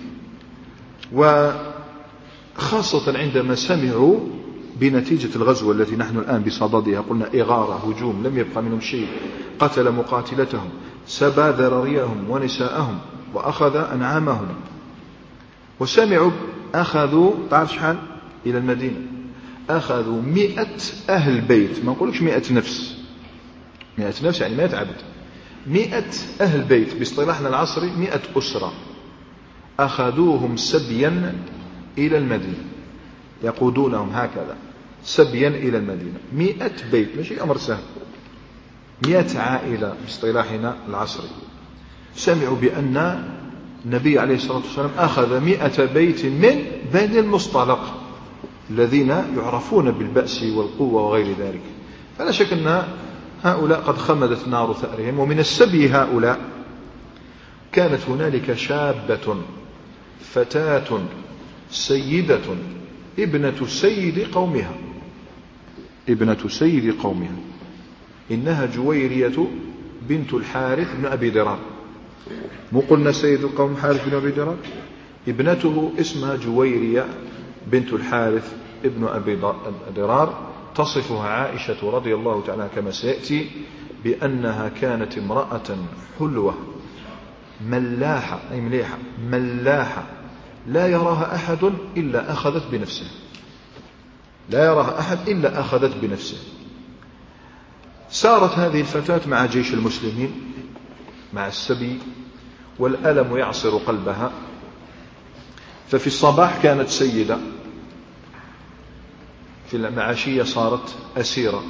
وخاصة عندما سمعوا بنتيجة الغزوة التي نحن الآن بصددها. قلنا إغارة، هجوم، لم يبقى منهم شيء، قتل مقاتلتهم، سبى ذراريهم ونساءهم، وأخذ أنعامهم. وسمعوا أخذوا، تعرف شحال إلى المدينة؟ أخذوا مئة أهل بيت، ما نقولكش مئة نفس، مئة نفس يعني مئة عبد، مئة أهل بيت باصطلاحنا العصري مئة أسرة، أخذوهم سبيا إلى المدينة، يقودونهم هكذا سبيا إلى المدينة. مئة بيت ماشي أمر سهل، مئة عائلة باصطلاحنا العصري. سمعوا بأن النبي عليه الصلاة والسلام أخذ مئة بيت من بني المصطلق الذين يعرفون بالبأس والقوة وغير ذلك. فلا شك أن هؤلاء قد خمدت نار ثأرهم. ومن السبي هؤلاء كانت هنالك شابة فتاة سيدة ابنة سيد قومها، ابنة سيد قومها، إنها جويرية بنت الحارث بن أبي درار. مو قلنا سيد القوم حارث بن أبي درار؟ ابنته اسمها جويرية بنت الحارث ابن أبي درار. تصفها عائشة رضي الله تعالى كما سيأتي بأنها كانت امرأة حلوة ملاحة، أي مليحة ملاحة، لا يراها أحد إلا أخذت بنفسه، لا يراها أحد إلا أخذت بنفسه. سارت هذه الفتاة مع جيش المسلمين مع السبي، والألم يعصر قلبها. ففي الصباح كانت سيدة، في المعاشية صارت أسيرة،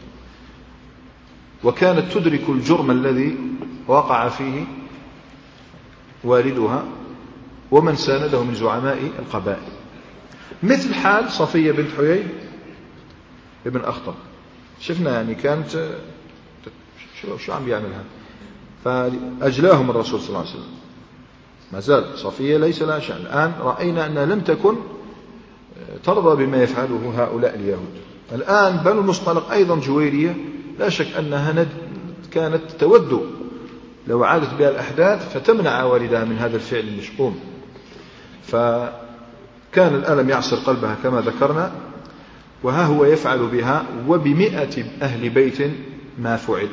وكانت تدرك الجرم الذي وقع فيه والدها ومن سانده من زعماء القبائل، مثل حال صفية بنت حيي ابن أخطب. شفنا يعني كانت شو, شو عم بيعملها، فأجلاهم الرسول صلى الله عليه وسلم. ما زال صفية ليس لها شأن. الآن رأينا أنها لم تكن ترضى بما يفعله هؤلاء اليهود. الآن بنو المصطلق أيضا جويرية لا شك أنها ند كانت تود لو عادت بها الأحداث فتمنع والدها من هذا الفعل المشؤوم. فكان الألم يعصر قلبها كما ذكرنا، وها هو يفعل بها وبمئة أهل بيت ما فعل.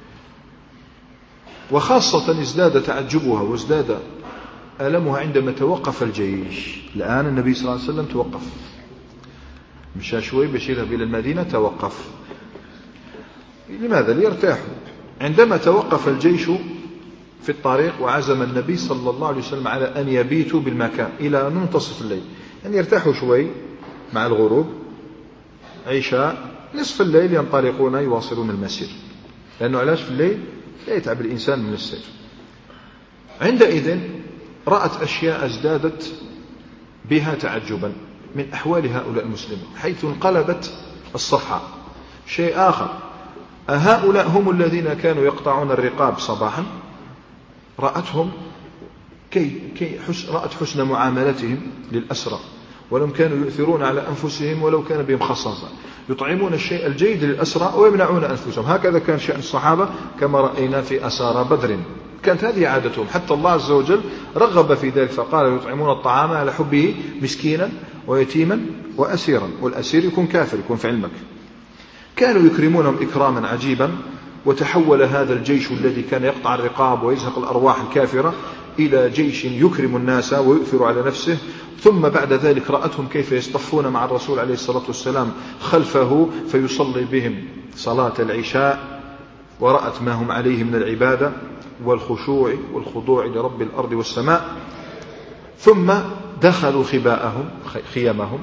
وخاصة ازداد تعجبها وازداد ألمها عندما توقف الجيش. الآن النبي صلى الله عليه وسلم توقف، مشى شوي باش يذهب إلى المدينة، توقف. لماذا؟ ليرتاحوا. عندما توقف الجيش في الطريق وعزم النبي صلى الله عليه وسلم على أن يبيتوا بالمكان إلى منتصف الليل، يعني يرتاحوا شوي مع الغروب، عشاء، نصف الليل ينطلقون يواصلون المسير، لأنه علاش في الليل لا يتعب الإنسان من السير. عندئذ رأت أشياء ازدادت بها تعجبا من أحوال هؤلاء المسلمين، حيث انقلبت الصفحة. شيء آخر، أهؤلاء هم الذين كانوا يقطعون الرقاب صباحا؟ رأتهم كي كي حس رأت حسن معاملتهم للأسرى، ولم كانوا يؤثرون على أنفسهم ولو كان بهم خصاصة، يطعمون الشيء الجيد للأسرى ويمنعون أنفسهم. هكذا كان شأن الصحابة كما رأينا في أسارى بدر، كانت هذه عادتهم. حتى الله عز وجل رغب في ذلك فقال: يطعمون الطعام على حبه مسكينا ويتيما وأسيرا، والأسير يكون كافر يكون في علمك. كانوا يكرمونهم إكراما عجيبا، وتحول هذا الجيش الذي كان يقطع الرقاب ويزهق الأرواح الكافرة إلى جيش يكرم الناس ويؤثر على نفسه. ثم بعد ذلك رأتهم كيف يصطفون مع الرسول عليه الصلاة والسلام خلفه فيصلي بهم صلاة العشاء، ورأت ما هم عليه من العبادة والخشوع والخضوع لرب الأرض والسماء. ثم دخلوا خباءهم خيمهم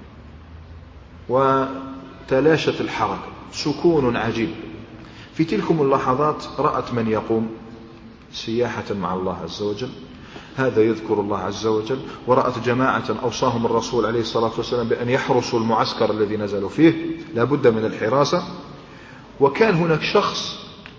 وتلاشت الحركة، سكون عجيب. في تلكم اللحظات رأت من يقوم سياحة مع الله عز وجل، هذا يذكر الله عز وجل، ورأت جماعة أوصاهم الرسول عليه الصلاة والسلام بأن يحرسوا المعسكر الذي نزلوا فيه، لا بد من الحراسة. وكان هناك شخص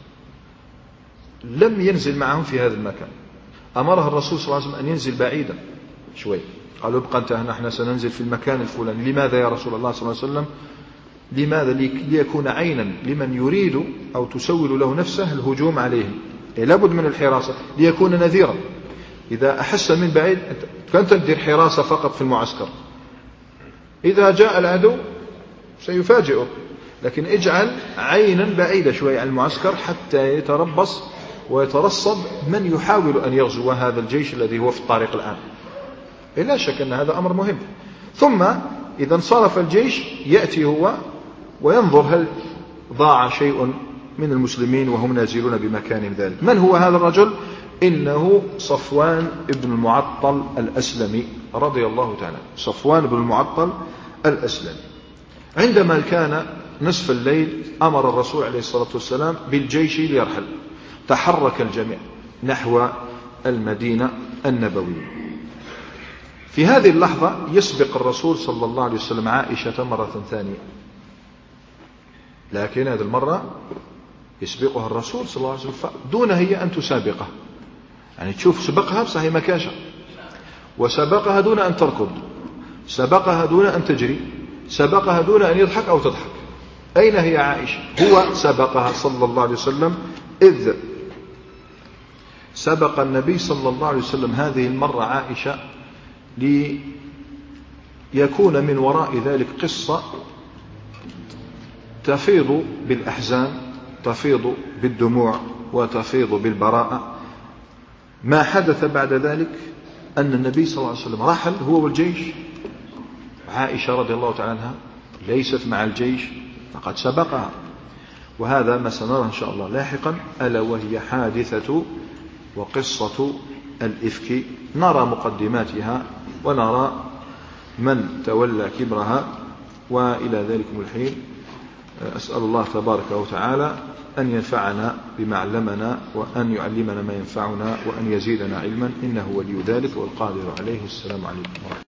لم ينزل معهم في هذا المكان، أمره الرسول صلى الله عليه وسلم أن ينزل بعيدا شوي، قالوا ابقى أنت هنا، احنا سننزل في المكان الفلاني. لماذا يا رسول الله صلى الله عليه وسلم؟ لماذا؟ ليكون عينا لمن يريد أو تسول له نفسه الهجوم عليهم، إيه لابد من الحراسة ليكون نذيرا. إذا أحس من بعيد كنت تدير حراسة فقط في المعسكر، إذا جاء العدو سيفاجئه، لكن اجعل عينا بعيدة شوي عن المعسكر حتى يتربص ويترصد من يحاول أن يغزو هذا الجيش الذي هو في الطريق الآن. لا شك أن هذا أمر مهم. ثم إذا انصرف الجيش يأتي هو وينظر هل ضاع شيء من المسلمين وهم نازلون بمكان ذلك. من هو هذا الرجل؟ إنه صفوان بن المعطل الأسلمي رضي الله تعالى. صفوان بن المعطل الأسلمي عندما كان نصف الليل أمر الرسول عليه الصلاة والسلام بالجيش ليرحل، تحرك الجميع نحو المدينة النبوية. في هذه اللحظة يسبق الرسول صلى الله عليه وسلم عائشة مرة ثانية، لكن هذه المرة يسبقها الرسول صلى الله عليه وسلم دون هي أن تسابقه. يعني تشوف سبقها بصحيح مكاشة، وسبقها دون أن تركض، سبقها دون أن تجري، سبقها دون أن يضحك أو تضحك. أين هي عائشة؟ هو سبقها صلى الله عليه وسلم، إذ سبق النبي صلى الله عليه وسلم هذه المرة عائشة ليكون من وراء ذلك قصة تفيض بالأحزان، تفيض بالدموع، وتفيض بالبراءة. ما حدث بعد ذلك أن النبي صلى الله عليه وسلم رحل هو والجيش، عائشة رضي الله تعالى عنها ليست مع الجيش فقد سبقها، وهذا ما سنرى إن شاء الله لاحقا، ألا وهي حادثة وقصة الإفك. نرى مقدماتها ونرى من تولى كبرها، وإلى ذلك الحين أسأل الله تبارك وتعالى أن ينفعنا بما علمنا، وأن يعلمنا ما ينفعنا، وأن يزيدنا علما، إنه ولي ذلك والقادر عليه. السلام عليكم ورحمة الله.